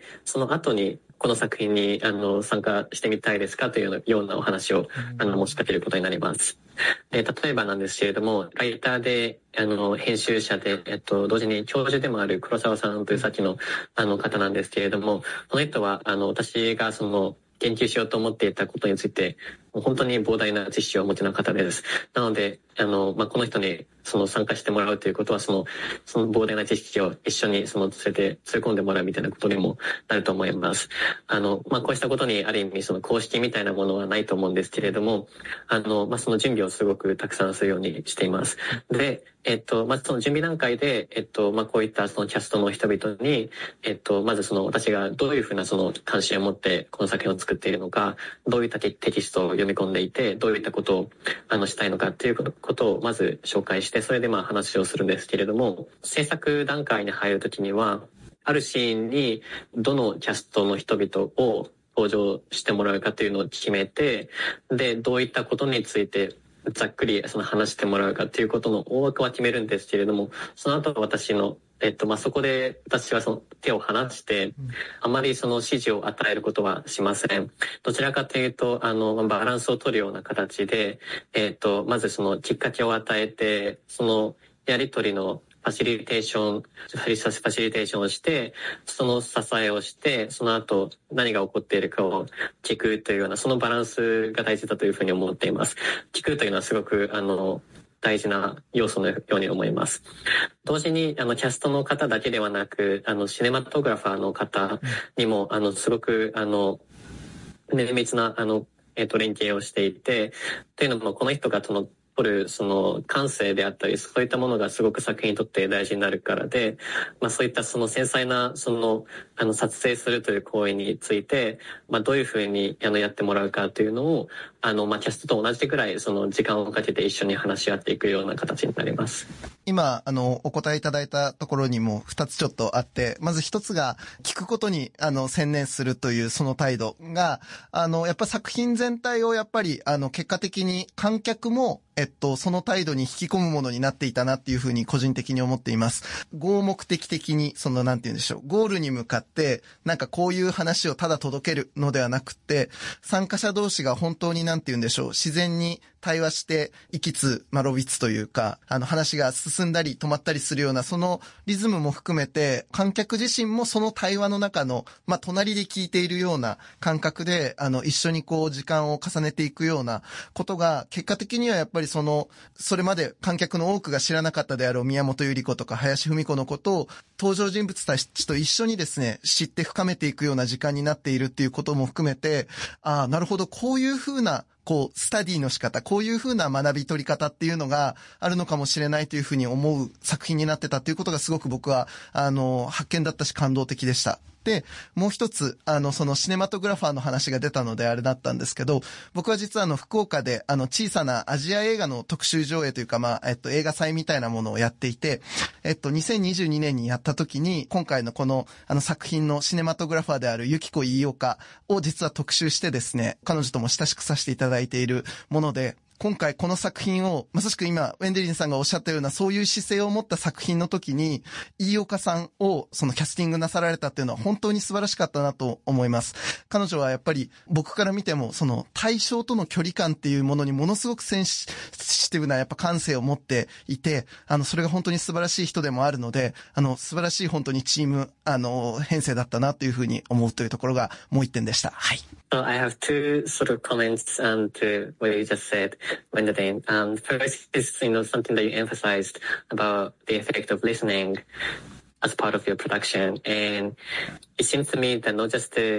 その後にこの作品に参加してみたいですかというようなお話を持ちかけることになります。で、例えばなんですけれども、ライターで編集者で同時に教授でもある黒沢さんというさっきの方なんですけれども、この人は私が研究しようと思っていたことについて本当に膨大な知識をお持ちの方です。なのでこの人に参加してもらうということはその膨大な知識を一緒に連れ込んでもらうみたいなことにもなると思います。こうしたことにある意味公式みたいなものはないと思うんですけれども、その準備をすごくたくさんするようにしています。で、その準備段階でこういったキャストの人々にまず私がどういうふうな関心を持ってこの作品を作っているのか、どういったテキストを読み込んでいて、どういったことをしたいのかっていうことをまず紹介して、それで話をするんですけれども、制作段階に入るときにはあるシーンにどのキャストの人々を登場してもらうかというのを決めて、でどういったことについてざっくり話してもらうかということの大枠は決めるんですけれども、その後私のそこで私は手を離して、あまり指示を与えることはしません。どちらかというと、バランスを取るような形で、まずきっかけを与えて、やり取りのファシリテーションをして、その支えをして、その後何が起こっているかを聞くというような、そのバランスが大事だというふうに思っています。聞くというのはすごく、大事な要素のように思います。同時にキャストの方だけではなくシネマトグラファーの方にもすごく綿密な連携をしていて、というのもこの人が撮る感性であったり、そういったものがすごく作品にとって大事になるからで、そういった繊細な撮影するという行為についてどういうふうにやってもらうかというのをキャストと同じくらい時間をかけて一緒に話し合っていくような形になります。 今お答えいただいたところにも2つちょっとあって、まず1つが聞くことに専念するというその態度がやっぱ作品全体をやっぱり結果的に観客もその態度に引き込むものになっていたなっていうふうに個人的に思っています。合目的的になんて言うんでしょう、ゴールに向かってこういう話をただ届けるのではなくて、参加者同士が本当になんて言うんでしょう、自然に対話して息つまろびつというか話が進んだり止まったりするようなそのリズムも含めて、観客自身もその対話の中の隣で聞いているような感覚で一緒に時間を重ねていくようなことが結果的にはやっぱりそれまで観客の多くが知らなかったであろう宮本百合子とか林芙美子のことを登場人物たちと一緒にですね知って深めていくような時間になっているっていうことも含めて、なるほど、こういうふうなスタディの仕方、こういう風な学び取り方っていうのがあるのかもしれないというふうに思う作品になってたということがすごく僕は発見だったし感動的でした。で、もう一つ、そのシネマトグラファーの話が出たのであれだったんですけど、僕は実は福岡で小さなアジア映画の特集上映というか、映画祭みたいなものをやっていて、2022年にやった時に、今回のこの作品のシネマトグラファーであるユキコ飯岡を実は特集してですね、彼女とも親しくさせていただいているもので、今回この作品をまさしく今ウェンデリンさんがおっしゃったようなそういう姿勢を持った作品の時に飯岡さんをキャスティングなさられたっていうのは本当に素晴らしかったなと思います。彼女はやっぱり僕から見ても対象との距離感っていうものにものすごくセンシティブなやっぱ感性を持っていて、それが本当に素晴らしい人でもあるので、素晴らしい本当にチーム編成だったなというふうに思うというところがもう一点でした。はい。 I have two sort of comments to what you just said, Wendelin. First is, something that you emphasized about the effect of listening as part of your production. And it seems to me that not just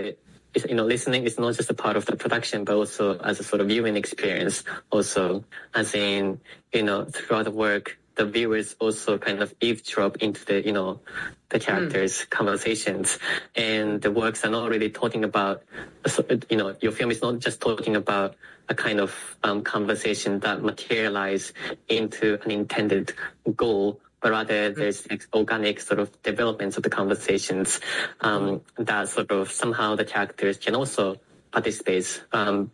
listening is not just a part of the production, but also as a sort of viewing experience. Also, as in, throughout the work, the viewers also kind of eavesdrop into the characters' conversations, and the works are not really talking about, your film is not just talking about a kind of conversation that materialize into an intended goal, but rather there's organic sort of developments of the conversations that sort of somehow the characters can also participate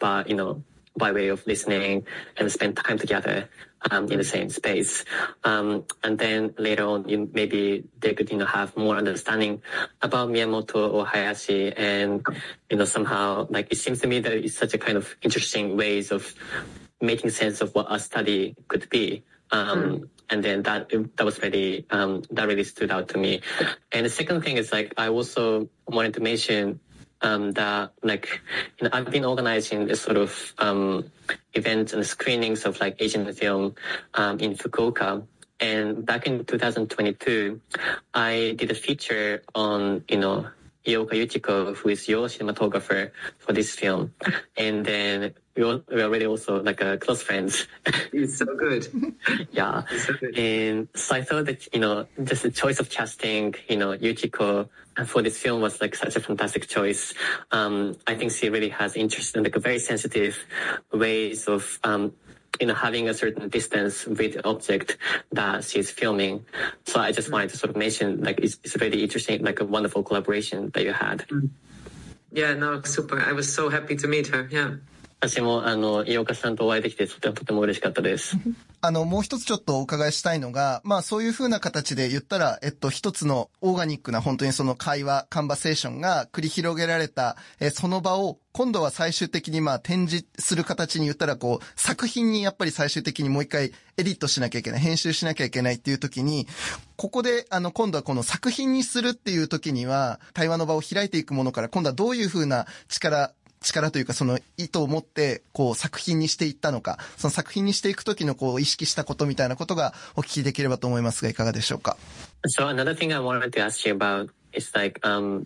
by way of listening and spend time together in the same space. And then later on, maybe they could, have more understanding about Miyamoto or Hayashi, and, somehow, like, it seems to me that it's such a kind of interesting ways of making sense of what a study could be. And then that was really, that really stood out to me. And the second thing is, like, I also wanted to mention that, like, I've been organizing this sort of events and screenings of, like, Asian film in Fukuoka. And back in 2022, I did a feature on, Ioka Yuchiko, who is your cinematographer for this film. And then we are already also like close friends. He's so good. Yeah. So good. And so I thought that, just the choice of casting, Yuchiko for this film was like such a fantastic choice. I think she really has interest in like a very sensitive ways of, having a certain distance with the object that she's filming. So I just wanted to sort of mention, like, it's really interesting, like a wonderful collaboration that you had. Yeah, no, super. I was so happy to meet her. Yeah. 私も、井岡さんとお会いできて、とても嬉しかったです。 もう一つちょっとお伺いしたいのが、そういう風な形で言ったら、一つのオーガニックな本当にその会話、カンバセーションが繰り広げられた、その場を、今度は最終的に展示する形に言ったら作品にやっぱり最終的にもう一回エディットしなきゃいけない、編集しなきゃいけないっていう時に、ここで今度はこの作品にするっていう時には、対話の場を開いていくものから今度はどういう風な力というかその意図を持って作品にしていったのか、その作品にしていく時の意識したことみたいなことがお聞きできればと思いますがいかがでしょうか。 So another thing I wanted to ask you about is like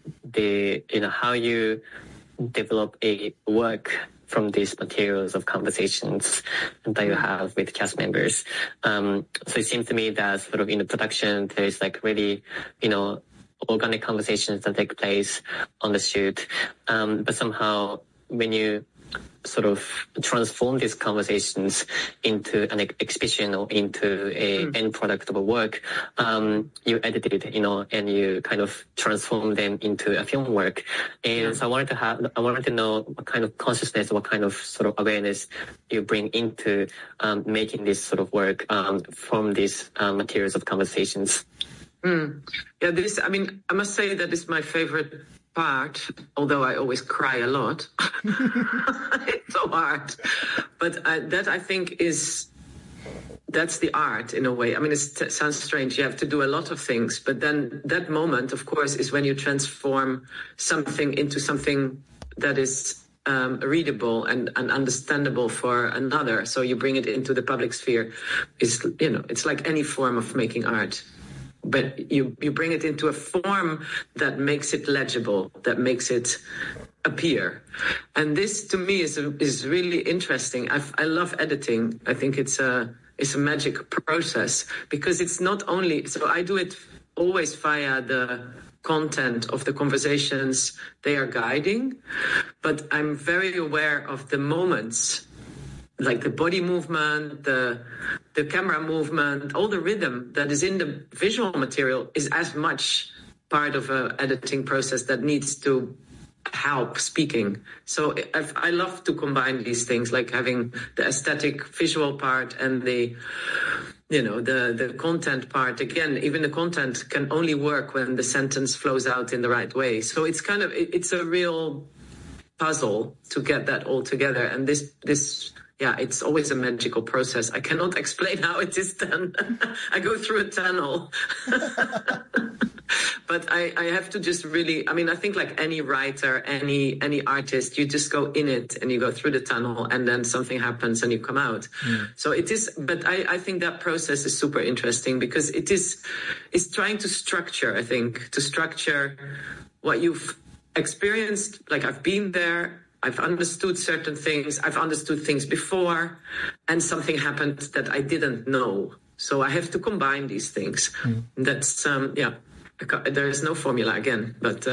how you develop a work from these materials of conversations that you have with cast members. So it seems to me that sort of in the production there's like really organic conversations that take place on the shoot. But somehow when you sort of transform these conversations into an exhibition or into a end product of a work, you edit it, and you kind of transform them into a film work. And so I wanted to know what kind of consciousness, what kind of sort of awareness you bring into making this sort of work from these materials of conversations. Yeah, I must say that is my favorite part, although I always cry a lot. It's so hard. But that I think that's the art in a way. I mean, it sounds strange. You have to do a lot of things, but then that moment, of course, is when you transform something into something that is readable and understandable for another. So you bring it into the public sphere. It's like any form of making art. But you bring it into a form that makes it legible, that makes it appear. And this to me is really interesting. I love editing. I think it's a magic process because it's not only, so I do it always via the content of the conversations they are guiding, but I'm very aware of the moments, like the body movement, the camera movement, all the rhythm that is in the visual material is as much part of an editing process that needs to help speaking. So I love to combine these things, like having the aesthetic visual part and the content part. Again, even the content can only work when the sentence flows out in the right way. So it's a real puzzle to get that all together. And this yeah, it's always a magical process. I cannot explain how it is done. I go through a tunnel. But I have to just really, I think like any writer, any artist, you just go in it and you go through the tunnel and then something happens and you come out. So it is, but I think that process is super interesting because it's trying to structure, I think, to structure what you've experienced, like I've been there, I've understood certain things, I've understood things before, and something happened that I didn't know. So I have to combine these things. That's, there is no formula again, but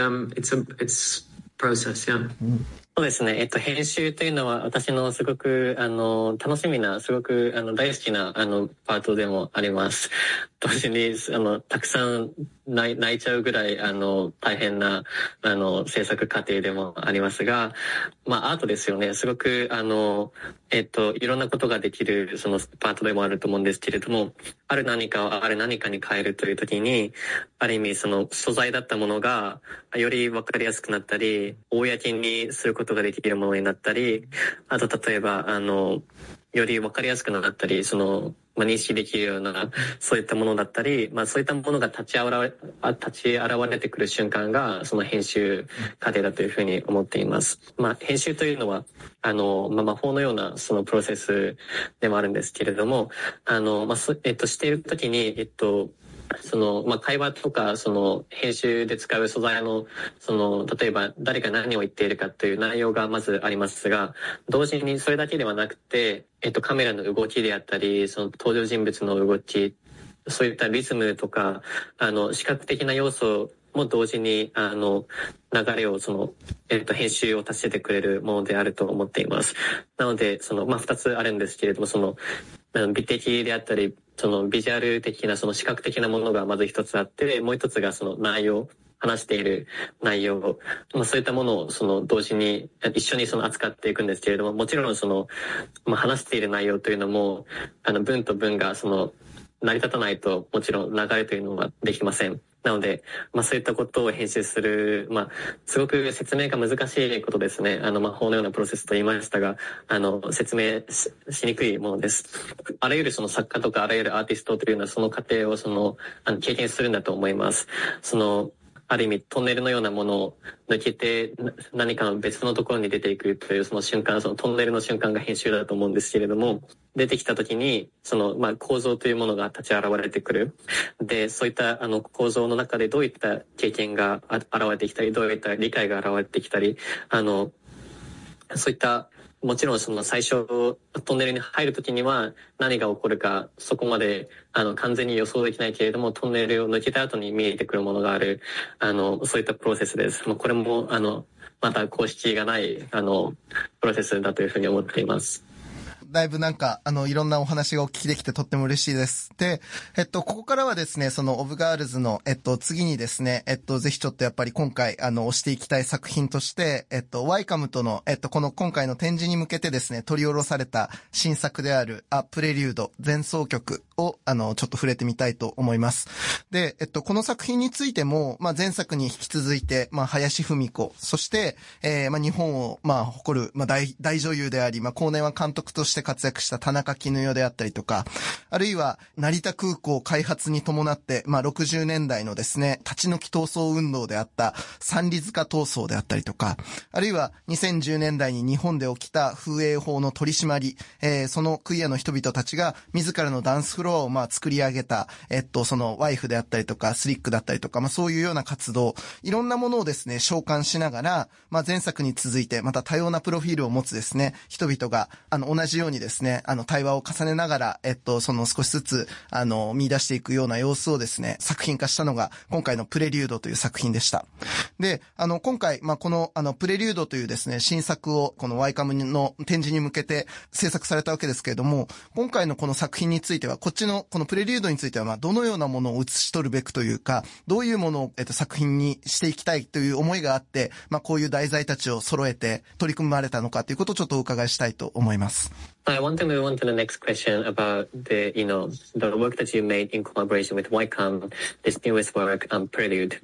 it's process, yeah. そうですね。編集というのは私のすごく、楽しみな、すごく、大好きな、パートでもあります。同時に、たくさん泣いちゃうぐらい、大変な、制作過程でもありますが、アートですよね。すごく、いろんなことができる、そのパートでもあると思うんですけれども、ある何かをある何かに変えるという時に、ある意味その素材だったものが、より分かりやすくなったり、公にすることができるものになったり、あと例えば、より分かりやすくなったり、認識できるような、そういったものだったり、そういったものが立ち現れてくる瞬間が、その編集過程だというふうに思っています。編集というのは、魔法のようなそのプロセスでもあるんですけれども、しているときに、会話とか、編集で使う素材の、例えば誰が何を言っているかという内容がまずありますが、同時にそれだけではなくて、カメラの動きであったり、その登場人物の動き、そういったリズムとか、視覚的な要素も同時に、流れを編集を助けてくれるものであると思っています。なので、二つあるんですけれども、美的であったり、ビジュアル的な、視覚的なものがまず一つあって、もう一つが内容、話している内容、そういったものを同時に、一緒に扱っていくんですけれども、もちろん話している内容というのも、文と文が成り立たないと、もちろん流れというのはできません。なので、そういったことを編集する、すごく説明が難しいことですね。魔法のようなプロセスと言いましたが、説明 しにくいものです。あらゆる作家とかあらゆるアーティストというのはその過程を経験するんだと思います。ある意味トンネルのようなものを抜けて何かの別のところに出ていくというその瞬間、トンネルの瞬間が編集だと思うんですけれども、出てきた時に構造というものが立ち現れてくる。で、そういった構造の中でどういった経験が現れてきたり、どういった理解が現れてきたり、そういったもちろん最初トンネルに入るときには何が起こるかそこまで完全に予想できないけれども、トンネルを抜けた後に見えてくるものがあるそういったプロセスです。これもまた公式がないプロセスだというふうに思っています。 だいぶいろんなお話がお聞きできてとっても嬉しいです。で、ここからはですね、オブガールズの、次にですね、ぜひちょっとやっぱり今回、推していきたい作品として、ワイカムとの、この今回の展示に向けてですね、取り下ろされた新作である、プレリュード、前奏曲を、ちょっと触れてみたいと思います。で、この作品についても、前作に引き続いて、林芙美子、そして、日本を、誇る、大女優であり、後年は監督として活躍した田中絹代であったりとか、あるいは成田空港開発に伴って、60年代のですね、立ち退き闘争運動であった三里塚闘争であったりとか、あるいは2010年代に日本で起きた風営法の取り締まり、そのクイアの人々たちが自らのダンスフロアを作り上げた、そのワイフであったりとか、スリックだったりとか、そういうような活動、いろんなものをですね、召喚しながら、前作に続いて、また多様なプロフィールを持つですね、人々が、同じようにですね、対話を重ねながら、少しずつ、見出していくような様子をですね、作品化したのが、今回のプレリュードという作品でした。で、今回、この、プレリュードというですね、新作を、このワイカムの展示に向けて制作されたわけですけれども、今回のこの作品については、このプレリュードについては、どのようなものを写し取るべくというか、どういうものを、作品にしていきたいという思いがあって、こういう題材たちを揃えて取り組まれたのかということをちょっとお伺いしたいと思います。 I want to move on to the next question about the work that you made in collaboration with Wacom, this newest work, Prelude.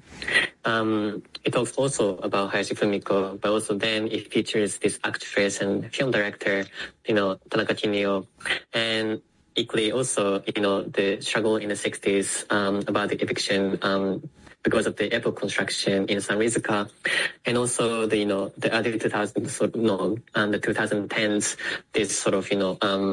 It talks also about Hayashi Fumiko, but also then it features this actress and film director, Tanaka Kinyo, and equally also, the struggle in the 60s, about the eviction, because of the airport construction in San Rizuka, and also the early 2000s, and the 2010s, this sort of,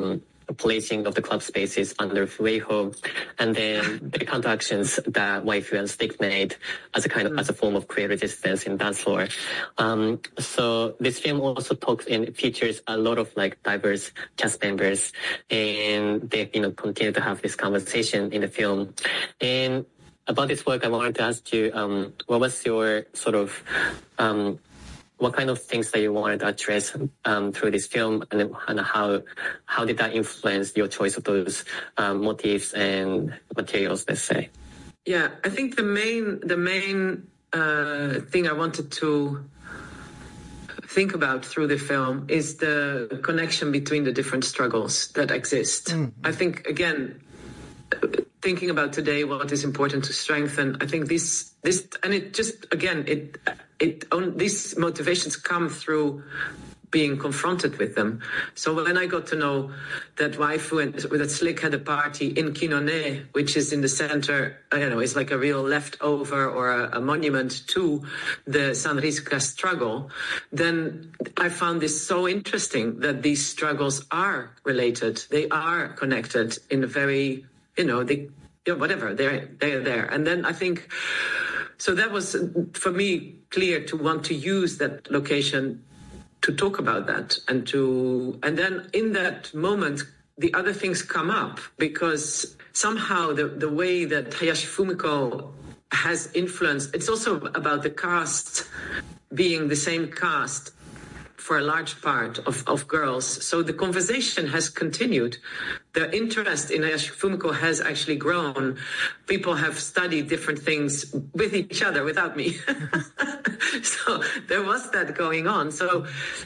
policing of the club spaces under Fueiho, and then the counteractions that Waifu and Slick made as a form of queer resistance in dance floor. So this film also features a lot of like diverse cast members, and they continue to have this conversation in the film. And about this work, I wanted to ask you, what was your sort of what kind of things that you wanted to address through this film, and how did that influence your choice of those motifs and materials, let's say? Yeah, I think the main thing I wanted to think about through the film is the connection between the different struggles that exist. Mm-hmm. I think, again, thinking about today what is important to strengthen, I think this and it just, again, these motivations come through being confronted with them. So when I got to know that Waifu and that Slick had a party in Kinone, which is in the center, it's like a real leftover or a monument to the Sanriska struggle, then I found this so interesting that these struggles are related. They are connected in a very, whatever, they're there. And then I think, so that was, for me, clear to want to use that location to talk about that, and then in that moment the other things come up, because somehow the way that Hayashi Fumiko has influenced, it's also about the cast being the same cast for a large part of girls. So the conversation has continued. The interest in Hayashi Fumiko has actually grown. People have studied different things with each other without me. So there was that going on. So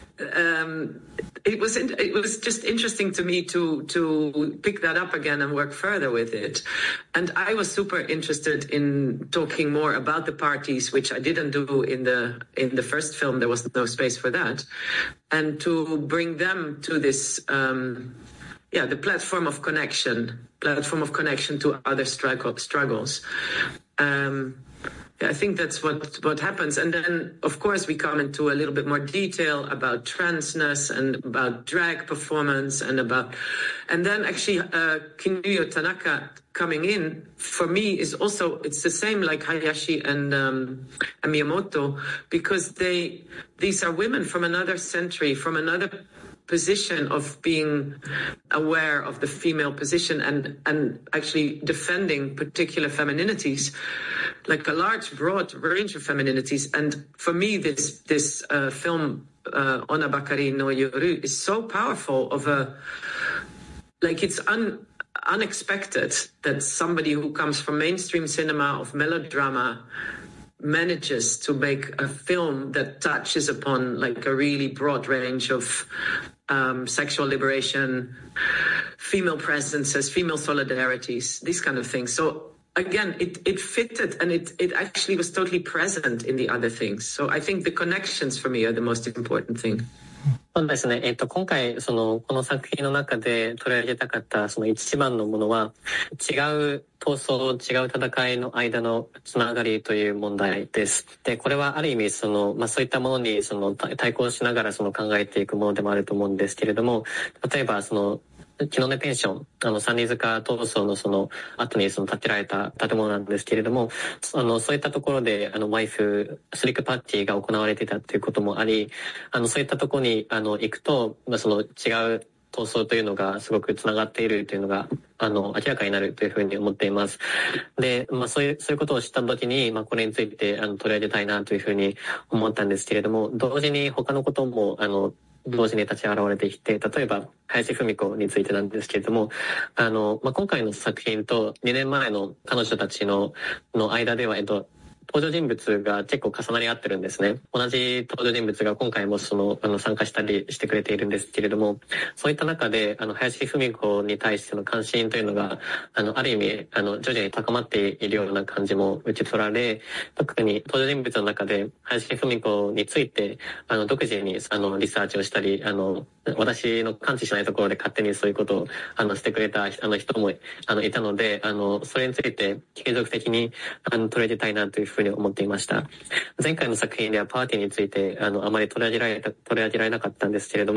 it was just interesting to me to pick that up again and work further with it. And I was super interested in talking more about the parties, which I didn't do in the first film. There was no space for that. And to bring them to this, the platform of connection to other struggles. I think that's what happens. And then, of course, we come into a little bit more detail about transness and about drag performance and then actually Kinuyo Tanaka coming in, for me, is also, it's the same like Hayashi and Miyamoto, because these are women from another century, from another position of being aware of the female position and actually defending particular femininities, like a large, broad range of femininities. And for me, this film, Onna Bakari no Yoru, is so powerful it's unexpected that somebody who comes from mainstream cinema, of melodrama, manages to make a film that touches upon like a really broad range of sexual liberation, female presences, female solidarities, these kind of things. So again, it fitted, and it actually was totally present in the other things. So I think the connections for me are the most important thing. そうですね。今回、この作品の中で取り上げたかった、一番のものは、違う闘争、違う戦いの間のつながりという問題です。で、これはある意味、そういったものに、対抗しながら、考えていくものでもあると思うんですけれども、例えば、キノネペンション、サンリ塚闘争の後に建てられた建物なんですけれども、そういったところで、ワイフ、スリックパーティーが行われていたということもあり、そういったところに、行くと、違う闘争というのがすごくつながっているというのが、明らかになるというふうに思っています。で、そういうことを知ったときに、これについて、取り上げたいなというふうに思ったんですけれども、同時に他のことも、同時に立ち現れてきて、例えば、林芙美子についてなんですけれども、今回の作品と2年前の彼女たちの間では、登場人物が結構重なり合ってるんですね。同じ登場人物が今回も参加したりしてくれているんですけれども、そういった中で、林芙美子に対しての関心というのが、ある意味、徐々に高まっているような感じも受け取られ、特に登場人物の中で、林芙美子について、独自に、リサーチをしたり、私の感知しないところで勝手にそういうことを、してくれた、人も、いたので、それについて継続的に、取り上げたいなというふうに思っていました。前回の作品ではパーティーについて、あまり取り上げられなかったんですけれども、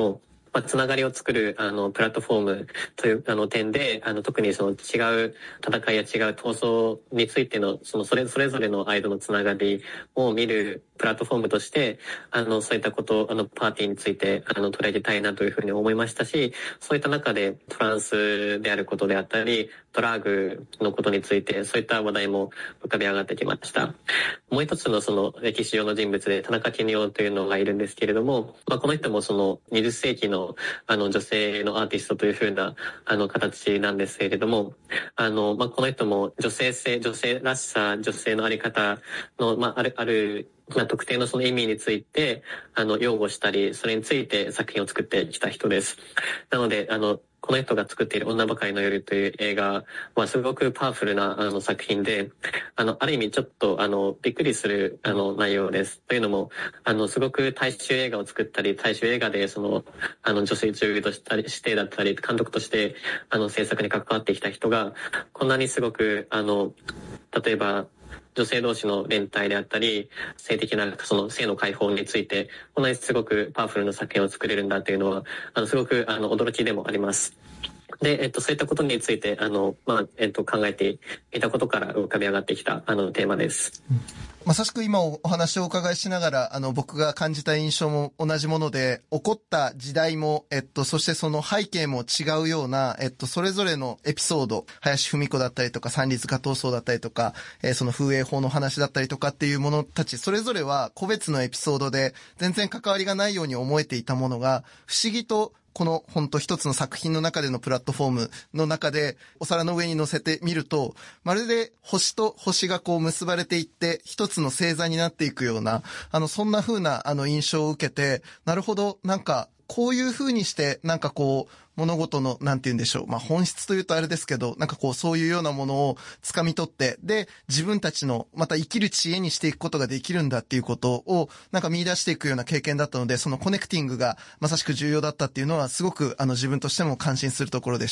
つながりを作る、プラットフォームという、点で、特にその違う戦いや違う闘争についての、それぞれの間のつながりを見るプラットフォームとして、そういったこと、パーティーについて、取り上げたいなというふうに思いましたし、そういった中でトランスであることであったり、ドラッグのことについて、そういった話題も浮かび上がってきました。もう一つのその歴史上の人物で、田中絹代というのがいるんですけれども、この人もその20世紀の女性のアーティストというふうな形なんですけれども、この人も女性らしさ、女性のあり方の、ある特定のその意味について、擁護したり、それについて作品を作ってきた人です。なので、この人が作っている女ばかりの夜という映画はすごくパワフルな作品で、ある意味ちょっとびっくりする内容です。というのも、すごく大衆映画を作ったり、大衆映画で女性女優としてだったり、監督として制作に関わってきた人が、こんなにすごく例えば、女性同士の連帯であったり、性的なその性の解放について、こんなにすごくパワフルな作品を作れるんだというのは、すごく驚きでもあります。で、そういったことについて、考えていたことから浮かび上がってきた、テーマです。 まさしく今お話をお伺いしながら、僕が感じた印象も同じもので、起こった時代も、そしてその背景も違うような、それぞれのエピソード、林芙美子だったりとか、三立化闘争だったりとか、その風営法の話だったりとかっていうものたち、それぞれは個別のエピソードで、全然関わりがないように思えていたものが、不思議と、この本当一つの作品の中でのプラットフォームの中でお皿の上に乗せてみると、まるで星と星がこう結ばれていって一つの星座になっていくような、そんな風な印象を受けて、なるほど、なんかこういう風にしてなんかこう物事のなんて言うんでしょう、本質というとあれですけど、なんかこうそういうようなものを掴み取って、で自分たちのまた生きる知恵にしていくことができるんだっていうことをなんか見出していくような経験だったので、そのコネクティングがまさしく重要だったっていうのはすごく自分としても感心するところでした。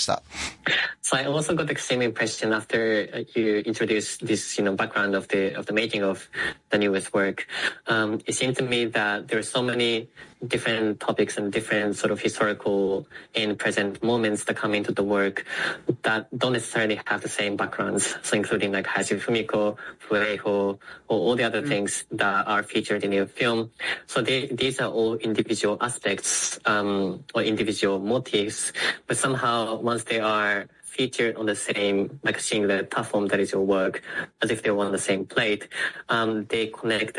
So I also got the same impression after you introduced this, background of the making of the newest work. It seemed to me that there are so many different topics and different sort of historical and present moments that come into the work that don't necessarily have the same backgrounds. So including like Hayashi Fumiko, Fueiho, or all the other things that are featured in your film. So these are all individual aspects, or individual motifs, but somehow once they are featured on the same, like singular platform that is your work, as if they were on the same plate. They connect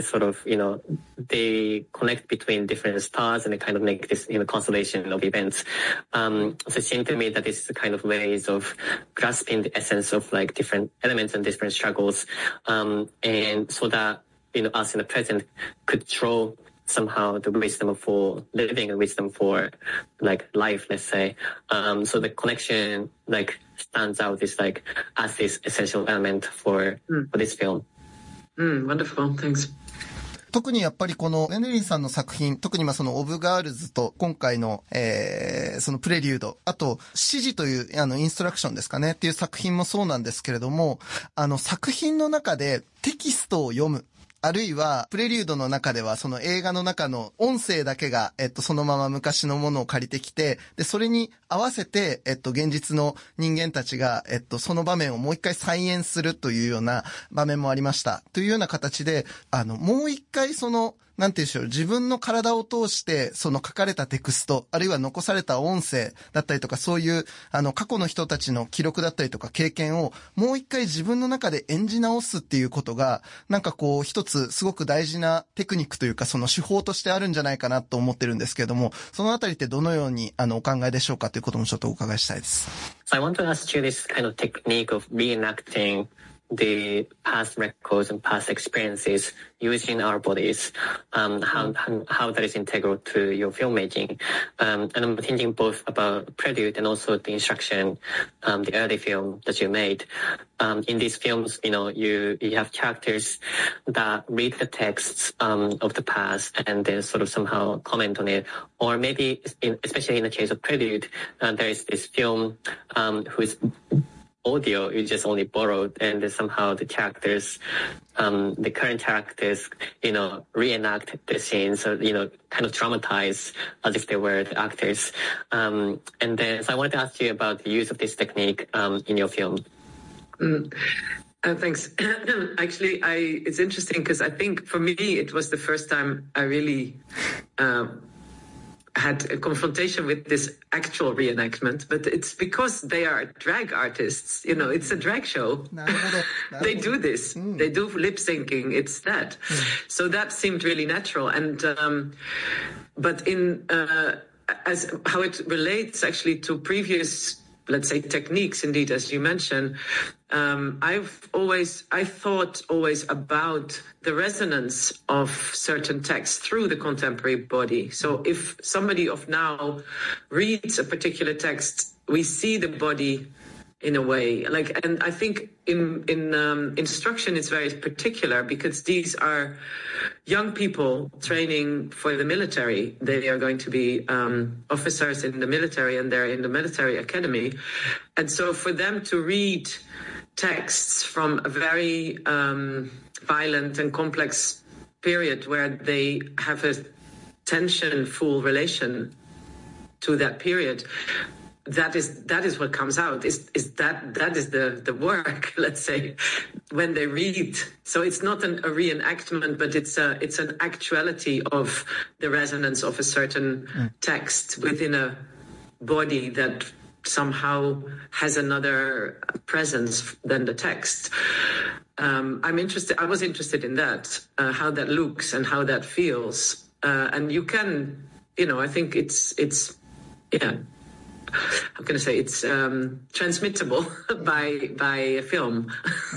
they connect between different stars and they kind of make this, constellation of events. So it seemed to me that this is the kind of ways of grasping the essence of like different elements and different struggles. And so that, us in the present could draw somehow the wisdom for living and wisdom for like life, let's say. So the connection like stands out as this essential element for this film. Wonderful. Thanks. 特にやっぱりこのエネリンさんの作品、特にそのオブガールズと今回の、そのプレリュード、あと指示というインストラクションですかねっていう作品もそうなんですけれども、作品の中でテキストを読む。あるいは、プレリュードの中では、その映画の中の音声だけが、そのまま昔のものを借りてきて、で、それに合わせて、現実の人間たちが、その場面をもう一回再現するというような場面もありました。というような形で、もう一回なんて言うんでしょう、自分の体を通して、その書かれたテクスト、あるいは残された音声だったりとか、そういう、過去の人たちの記録だったりとか経験を、もう一回自分の中で演じ直すっていうことが、なんかこう、一つすごく大事なテクニックというか、その手法としてあるんじゃないかなと思ってるんですけれども、そのあたりってどのように、お考えでしょうかということもちょっとお伺いしたいです。 So I want to ask you this kind of technique of reenacting the past records and past experiences using our bodies, how that is integral to your filmmaking. And I'm thinking both about Prelude and also the Instruction, the early film that you made. In these films, you have characters that read the texts of the past and then sort of somehow comment on it. Or maybe, especially in the case of Prelude, there is this film who is audio you just only borrowed, and then somehow the characters, the current characters, reenact the scenes, or, kind of dramatize as if they were the actors. And then, so I wanted to ask you about the use of this technique in your film. Thanks. Actually, it's interesting because I think for me it was the first time I really had a confrontation with this actual reenactment, but it's because they are drag artists. It's a drag show. They do this. They do lip syncing. It's that. So that seemed really natural. And but as how it relates actually to previous, let's say, techniques, indeed, as you mentioned, I thought always about the resonance of certain texts through the contemporary body. So if somebody of now reads a particular text, we see the body in a way, and I think in instruction it's very particular because these are young people training for the military. They are going to be officers in the military, and they're in the military academy. And so for them to read texts from a very violent and complex period where they have a tension-full relation to that period, that is what comes out. Is that is the work, let's say, when they read. So it's not a reenactment, but it's an actuality of the resonance of a certain text within a body that somehow has another presence than the text. I was interested in that, how that looks and how that feels. And you can, I think it's I'm going to say it's transmittable by a film.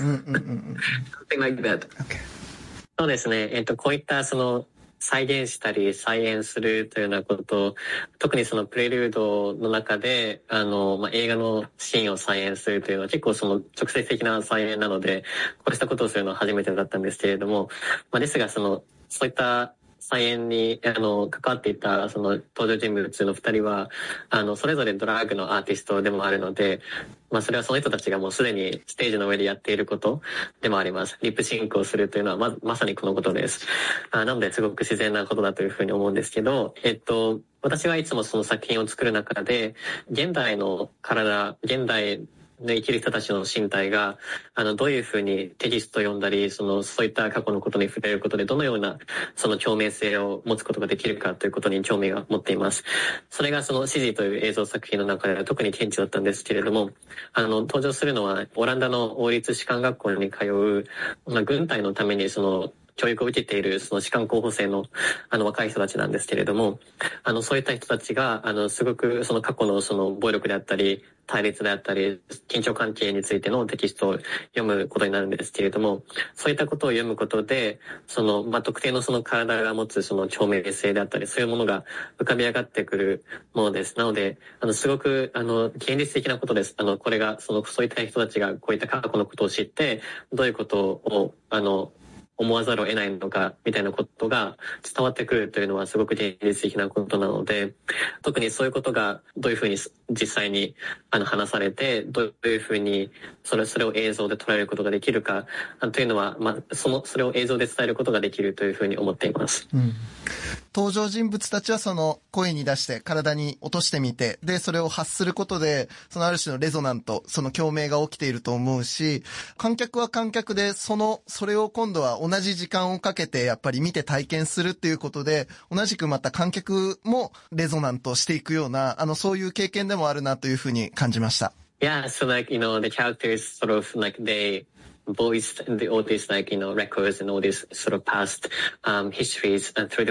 Something like that. Okay. そうですね。こういった再現したり再演するというようなこと、特にプレリュードの中で、映画のシーンを再演するというのは結構直接的な再演なので、こうしたことをするのは初めてだったんですけれども、ですがそういった再演に関わっていた登場人物の2人はそれぞれドラッグのアーティストでもあるので、それはその人たちがもうすでにステージの上でやっていることでもあります。リップシンクをするというのはまさにこのことです。なのですごく自然なことだというふうに思うんですけど、私はいつもその作品を作る中で現代の体、現代で生きる人たちの身体がどういうふうにテキストを読んだりそういった過去のことに触れることでどのような共鳴性を持つことができるかということに興味が持っています。それがCGという映像作品の中では特に顕著だったんですけれども、登場するのはオランダの王立士官学校に通う軍隊のために教育を受けている士官候補生の若い人たちなんですけれども、そういった人たちがすごく過去の暴力であったり対立であったり緊張関係についてのテキストを読むことになるんですけれども、そういったことを読むことで特定の体が持つ共鳴性であったりそういうものが浮かび上がってくるものです。なのですごく現実的なことです。これがそういった人たちがこういった過去のことを知ってどういうことを思わざるを得ないのかみたいなことが伝わってくるというのはすごく現実的なことなので、特にそういうことがどういうふうに実際に話されてどういうふうにそれを映像で捉えることができるかというのは、それを映像で伝えることができるというふうに思っています。 登場人物たちは声に出して体に落としてみて、でそれを発することである種のレゾナント、共鳴が起きていると思うし、観客は観客でそれを今度は同じ時間をかけてやっぱり見て体験するっていうことで、同じくまた観客もレゾナントしていくようなそういう経験でもあるなというふうに感じました。 Yeah, so the characters sort of they voiced all these records and all these sort of past histories through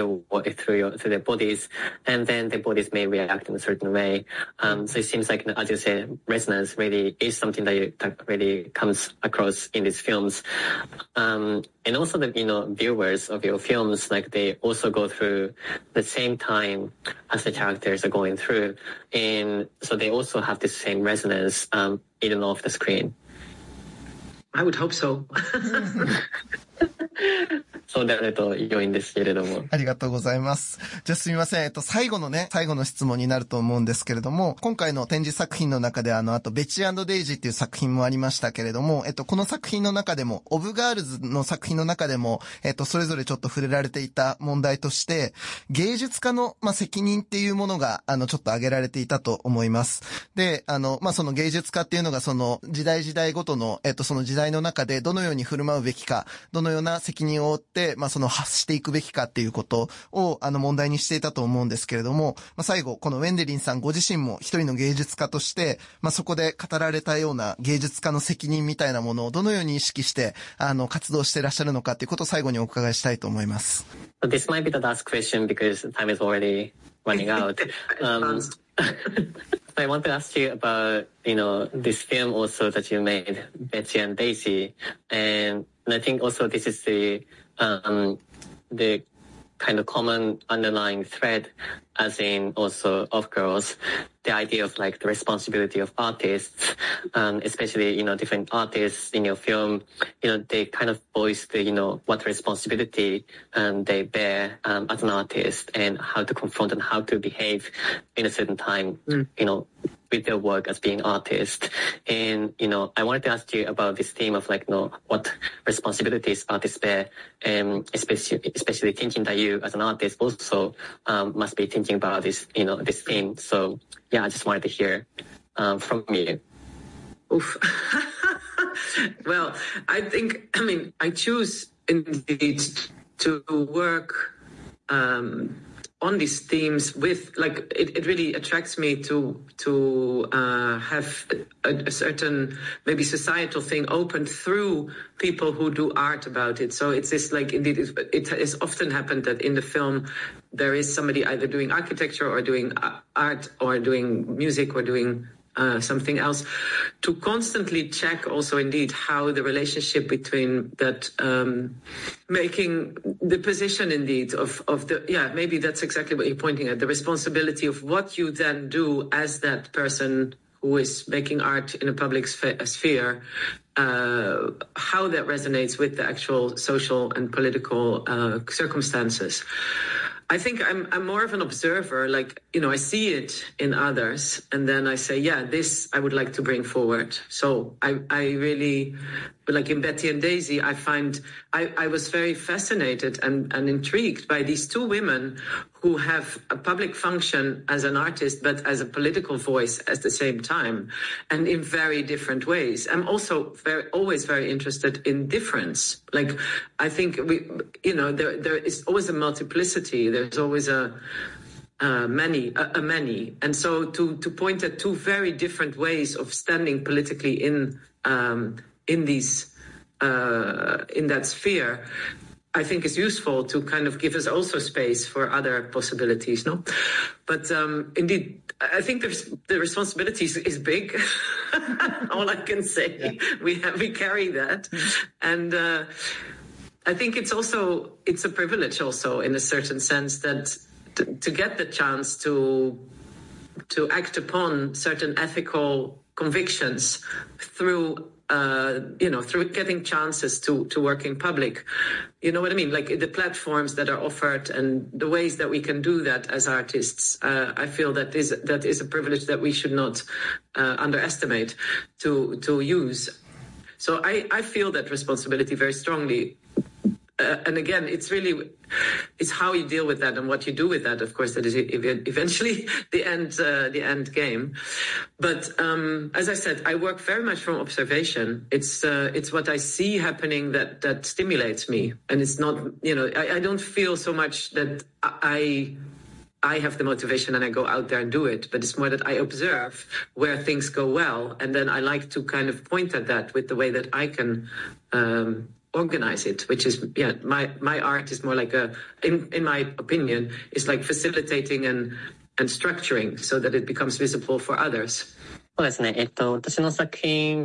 their bodies, and then the bodies may react in a certain way. So it seems like, as you say, resonance really is something that really comes across in these films. And also the viewers of your films, they also go through the same time as the characters are going through, and so they also have the same resonance even off the screen. I would hope so. そうであると良いんですけれども。 ありがとうございます。じゃあすみません。最後の質問になると思うんですけれども、今回の展示作品の中であと、ベッチ&デイジーっていう作品もありましたけれども、この作品の中でも、オブガールズの作品の中でも、それぞれちょっと触れられていた問題として、芸術家の、責任っていうものが、ちょっと挙げられていたと思います。で、その芸術家っていうのが、その時代ごとの、その時代の中でどのように振る舞うべきか、どのような責任を負って、その発していくべきかっていうことを、問題にしていたと思うんですけれども、最後、このウェンデリンさんご自身も一人の芸術家として、そこで語られたような芸術家の責任みたいなものをどのように意識して、活動していらっしゃるのかっていうことを最後にお伺いしたいと思います。 This might be the last question because time is already running out. I want to ask you about, this film also that you made, Betsy and Daisy. And I think also this is the kind of common underlying thread, as in also of girls, the idea of like the responsibility of artists, especially, different artists in your film, they kind of voice the, what responsibility they bear as an artist and how to confront and how to behave in a certain time, with their work as being artists. And, I wanted to ask you about this theme of like, what responsibilities artists bear, especially thinking that you as an artist also must be thinking about this, this theme. So yeah, I just wanted to hear from you. Oof. Well, I choose indeed to work on these themes with, like, it really attracts me to have a certain maybe societal thing opened through people who do art about it. So it's this, like, indeed, it has often happened that in the film there is somebody either doing architecture or doing art or doing music or doing something else, to constantly check also indeed how the relationship between that, making the position indeed of the, maybe that's exactly what you're pointing at, the responsibility of what you then do as that person who is making art in a public sphere, how that resonates with the actual social and political circumstances. I think I'm more of an observer, like, I see it in others and then I say, this I would like to bring forward. So I really, like in Betty and Daisy, I was very fascinated and intrigued by these two women who have a public function as an artist, but as a political voice at the same time, and in very different ways. I'm also always very interested in difference. Like, I think there is always a multiplicity. There's always a many. And so to point at two very different ways of standing politically in these, in that sphere, I think is useful to kind of give us also space for other possibilities, no? But indeed, I think the responsibility is big. All I can say, we carry that, and I think it's a privilege also in a certain sense that to get the chance to act upon certain ethical convictions through getting chances to work in public. You know what I mean? Like the platforms that are offered and the ways that we can do that as artists. I feel that is a privilege that we should not underestimate to use. So I feel that responsibility very strongly. And again, it's how you deal with that and what you do with that. Of course, that is eventually the end game. But as I said, I work very much from observation. It's what I see happening that stimulates me, and it's not, I don't feel so much that I have the motivation and I go out there and do it, but it's more that I observe where things go well, and then I like to kind of point at that with the way that I can organize it, which is, my art is more like in my opinion, is like facilitating and structuring so that it becomes visible for others. そうですね。私の作品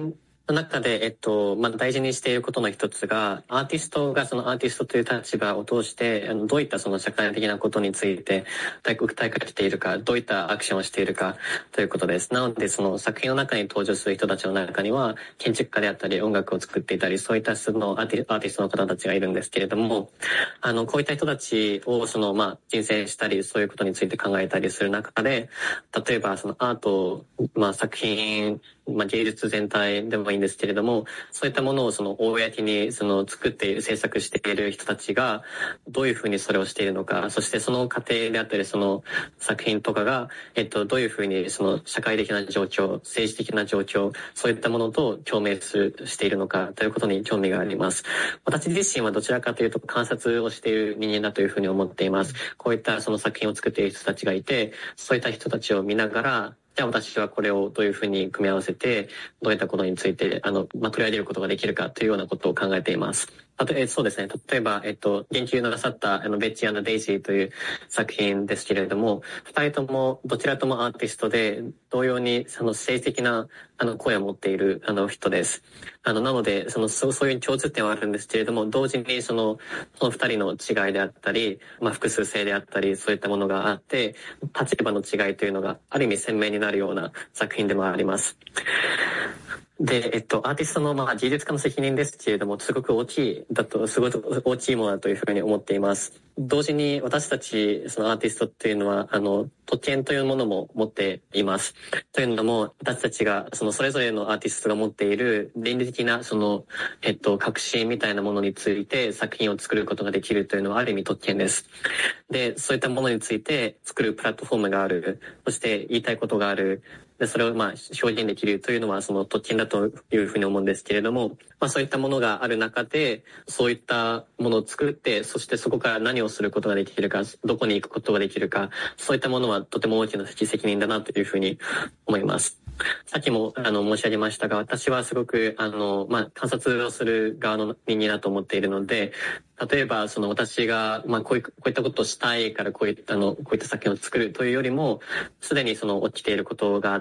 中で、大事にしていることの一つが、アーティストがそのアーティストという立場を通して、どういったその社会的なことについて訴えかけているか、どういったアクションをしているかということです。なので、その作品の中に登場する人たちの中には、建築家であったり、音楽を作っていたり、そういったそのアーティストの方たちがいるんですけれども、こういった人たちを人選したり、そういうことについて考えたりする中で、例えばそのアート、作品、芸術全体でもいいんですけれども、そういったものを公に作っている、制作している人たちがどういうふうにそれをしているのか、そしてその過程であったりその作品とかがどういうふうにその社会的な状況、政治的な状況、そういったものと共鳴しているのかということに興味があります。私自身はどちらかというと観察をしている人間だというふうに思っています。こういったその作品を作っている人たちがいて、そういった人たちを見ながら、じゃあ私はこれをどういうふうに組み合わせて、どういったことについて、取り上げることができるかというようなことを考えています。そうですね。例えば、言及なさった、ベッチ&デイジーという作品ですけれども、二人とも、どちらともアーティストで、同様に、政治的な、声を持っている、人です。なので、そういう共通点はあるんですけれども、同時に、その二人の違いであったり、複数性であったり、そういったものがあって、立場の違いというのが、ある意味鮮明になるような作品でもあります。で、アーティストの、技術家の責任ですけれども、すごく大きいものだというふうに思っています。同時に私たち、そのアーティストっていうのは、特権というものも持っています。というのも、私たちが、それぞれのアーティストが持っている倫理的な、革新みたいなものについて作品を作ることができるというのはある意味特権です。で、そういったものについて作るプラットフォームがある。そして言いたいことがある。で、それを表現できるというのはその特権だというふうに思うんですけれども、そういったものがある中で、そういったものを作って、そしてそこから何をすることができるか、どこに行くことができるか、そういったものはとても大きな責任だなというふうに思います。さっきも申し上げましたが、私はすごく観察をする側の人間だと思っているので、例えば私がこういったことをしたいからこういった作品を作るというよりも、すでに起きていることがあって、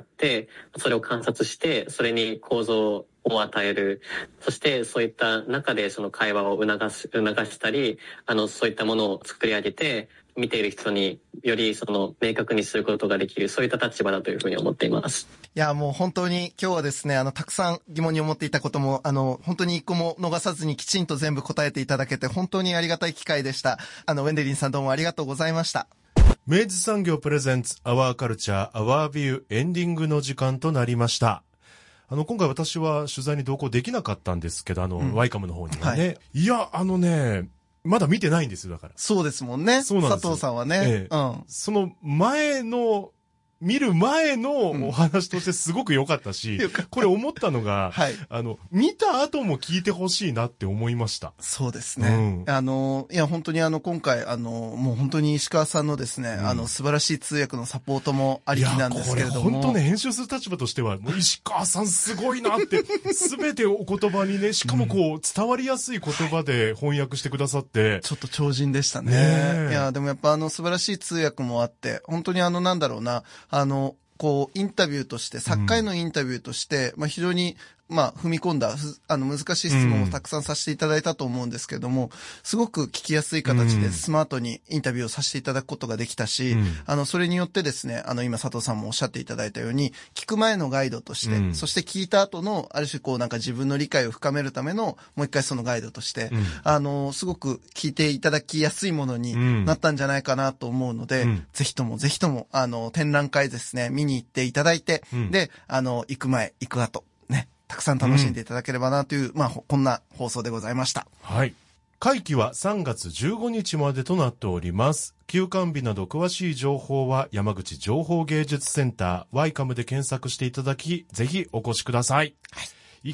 それを観察してそれに構造を与える。そしてそういった中で会話を促したり、そういったものを作り上げて、見ている人により明確にすることができる、そういった立場だというふうに思っています。 いや、もう本当に今日はですね、たくさん疑問に思っていたことも、本当に一個も逃さずにきちんと全部答えていただけて、本当にありがたい機会でした。ウェンデリンさんどうもありがとうございました。 明治産業プレゼンツアワーカルチャーアワービューエンディングの時間となりました。今回私は取材に同行できなかったんですけど、ワイカムの方にはね。はい、いや、まだ見てないんですよ、だから。 そうですもんね。そうなんです。佐藤さんはね。 その見る前のお話としてすごく良かったし、これ思ったのが、はい、見た後も聞いてほしいなって思いました。 そうですね。いや、本当に今回、もう本当に石川さんのですね、素晴らしい通訳のサポートもありきなんですけれども。 これ本当ね、編集する立場としては、もう石川さんすごいなって、すべてお言葉にね、しかも伝わりやすい言葉で翻訳してくださって。 ちょっと超人でしたね。いや、でもやっぱ素晴らしい通訳もあって、本当になんだろうな、インタビューとして、作家へのインタビューとして、非常に、踏み込んだ、難しい質問をたくさんさせていただいたと思うんですけども、すごく聞きやすい形でスマートにインタビューをさせていただくことができたし、それによってですね、今佐藤さんもおっしゃっていただいたように、聞く前のガイドとして、そして聞いた後の、ある種自分の理解を深めるための、もう一回そのガイドとして、すごく聞いていただきやすいものになったんじゃないかなと思うので、ぜひとも、展覧会ですね、見に行っていただいて、で、行く前、行く後、ね、たくさん楽しんでいただければなという、こんな放送でございました。 はい。会期は3月15日までとなっております。休館日など詳しい情報は山口情報芸術センターワイカムで検索していただき、ぜひお越しください。はい。行きたい。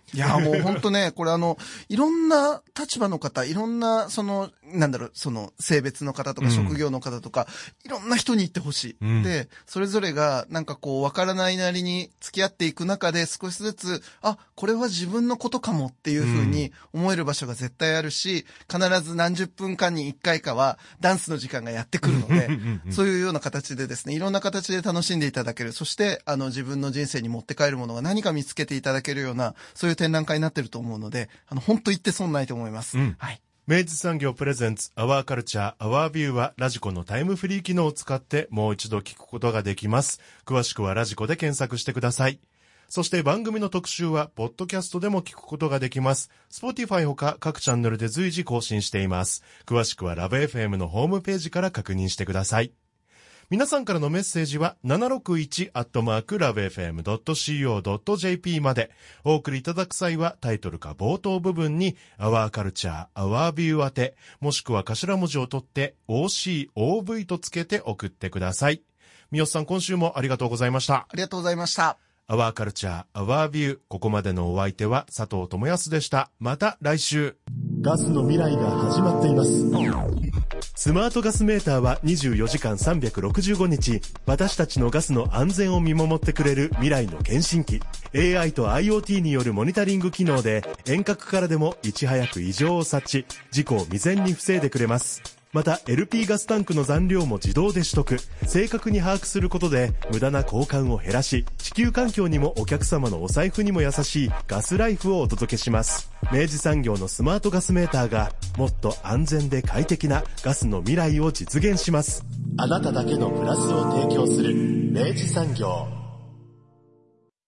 いや、もう本当ね、これいろんな立場の方、いろんな、性別の方とか職業の方とか、いろんな人に言ってほしい。で、それぞれが、わからないなりに付き合っていく中で少しずつ、これは自分のことかもっていう風に思える場所が絶対あるし、必ず何十分間に1回かはダンスの時間がやってくるので、そういうような形でですね、いろんな形で楽しんでいただける。そして、自分の人生に持って帰るものが何か見つけていただけるような、そういう展覧会になってると思うので、本当言って損ないと思います。はい。 明治産業プレゼンツアワーカルチャーアワービューはラジコのタイムフリー機能を使ってもう一度聞くことができます。詳しくはラジコで検索してください。そして番組の特集はポッドキャストでも聞くことができます。Spotify ほか各チャンネルで随時更新しています。詳しくはラブ FM のホームページから確認してください。皆さんからのメッセージは 761@lovefm.co.jp まで。お送りいただく際はタイトルか冒頭部分に Our Culture, Our View 宛て、もしくは頭文字を取って OCOV とつけて送ってください。三好さん、今週もありがとうございました。 ありがとうございました。 Our Culture, Our View。ここまでのお相手は佐藤智康でした。また来週。ガスの未来が始まっています。スマートガスメーターは24時間365日、私たちのガスの安全を見守ってくれる未来の検診機。AI と IoT によるモニタリング機能で、遠隔からでもいち早く異常を察知、事故を未然に防いでくれます。また LP ガスタンクの残量も自動で取得、正確に把握することで無駄な交換を減らし、地球環境にもお客様のお財布にも優しいガスライフをお届けします。明治産業のスマートガスメーターがもっと安全で快適なガスの未来を実現します。あなただけのプラスを提供する明治産業。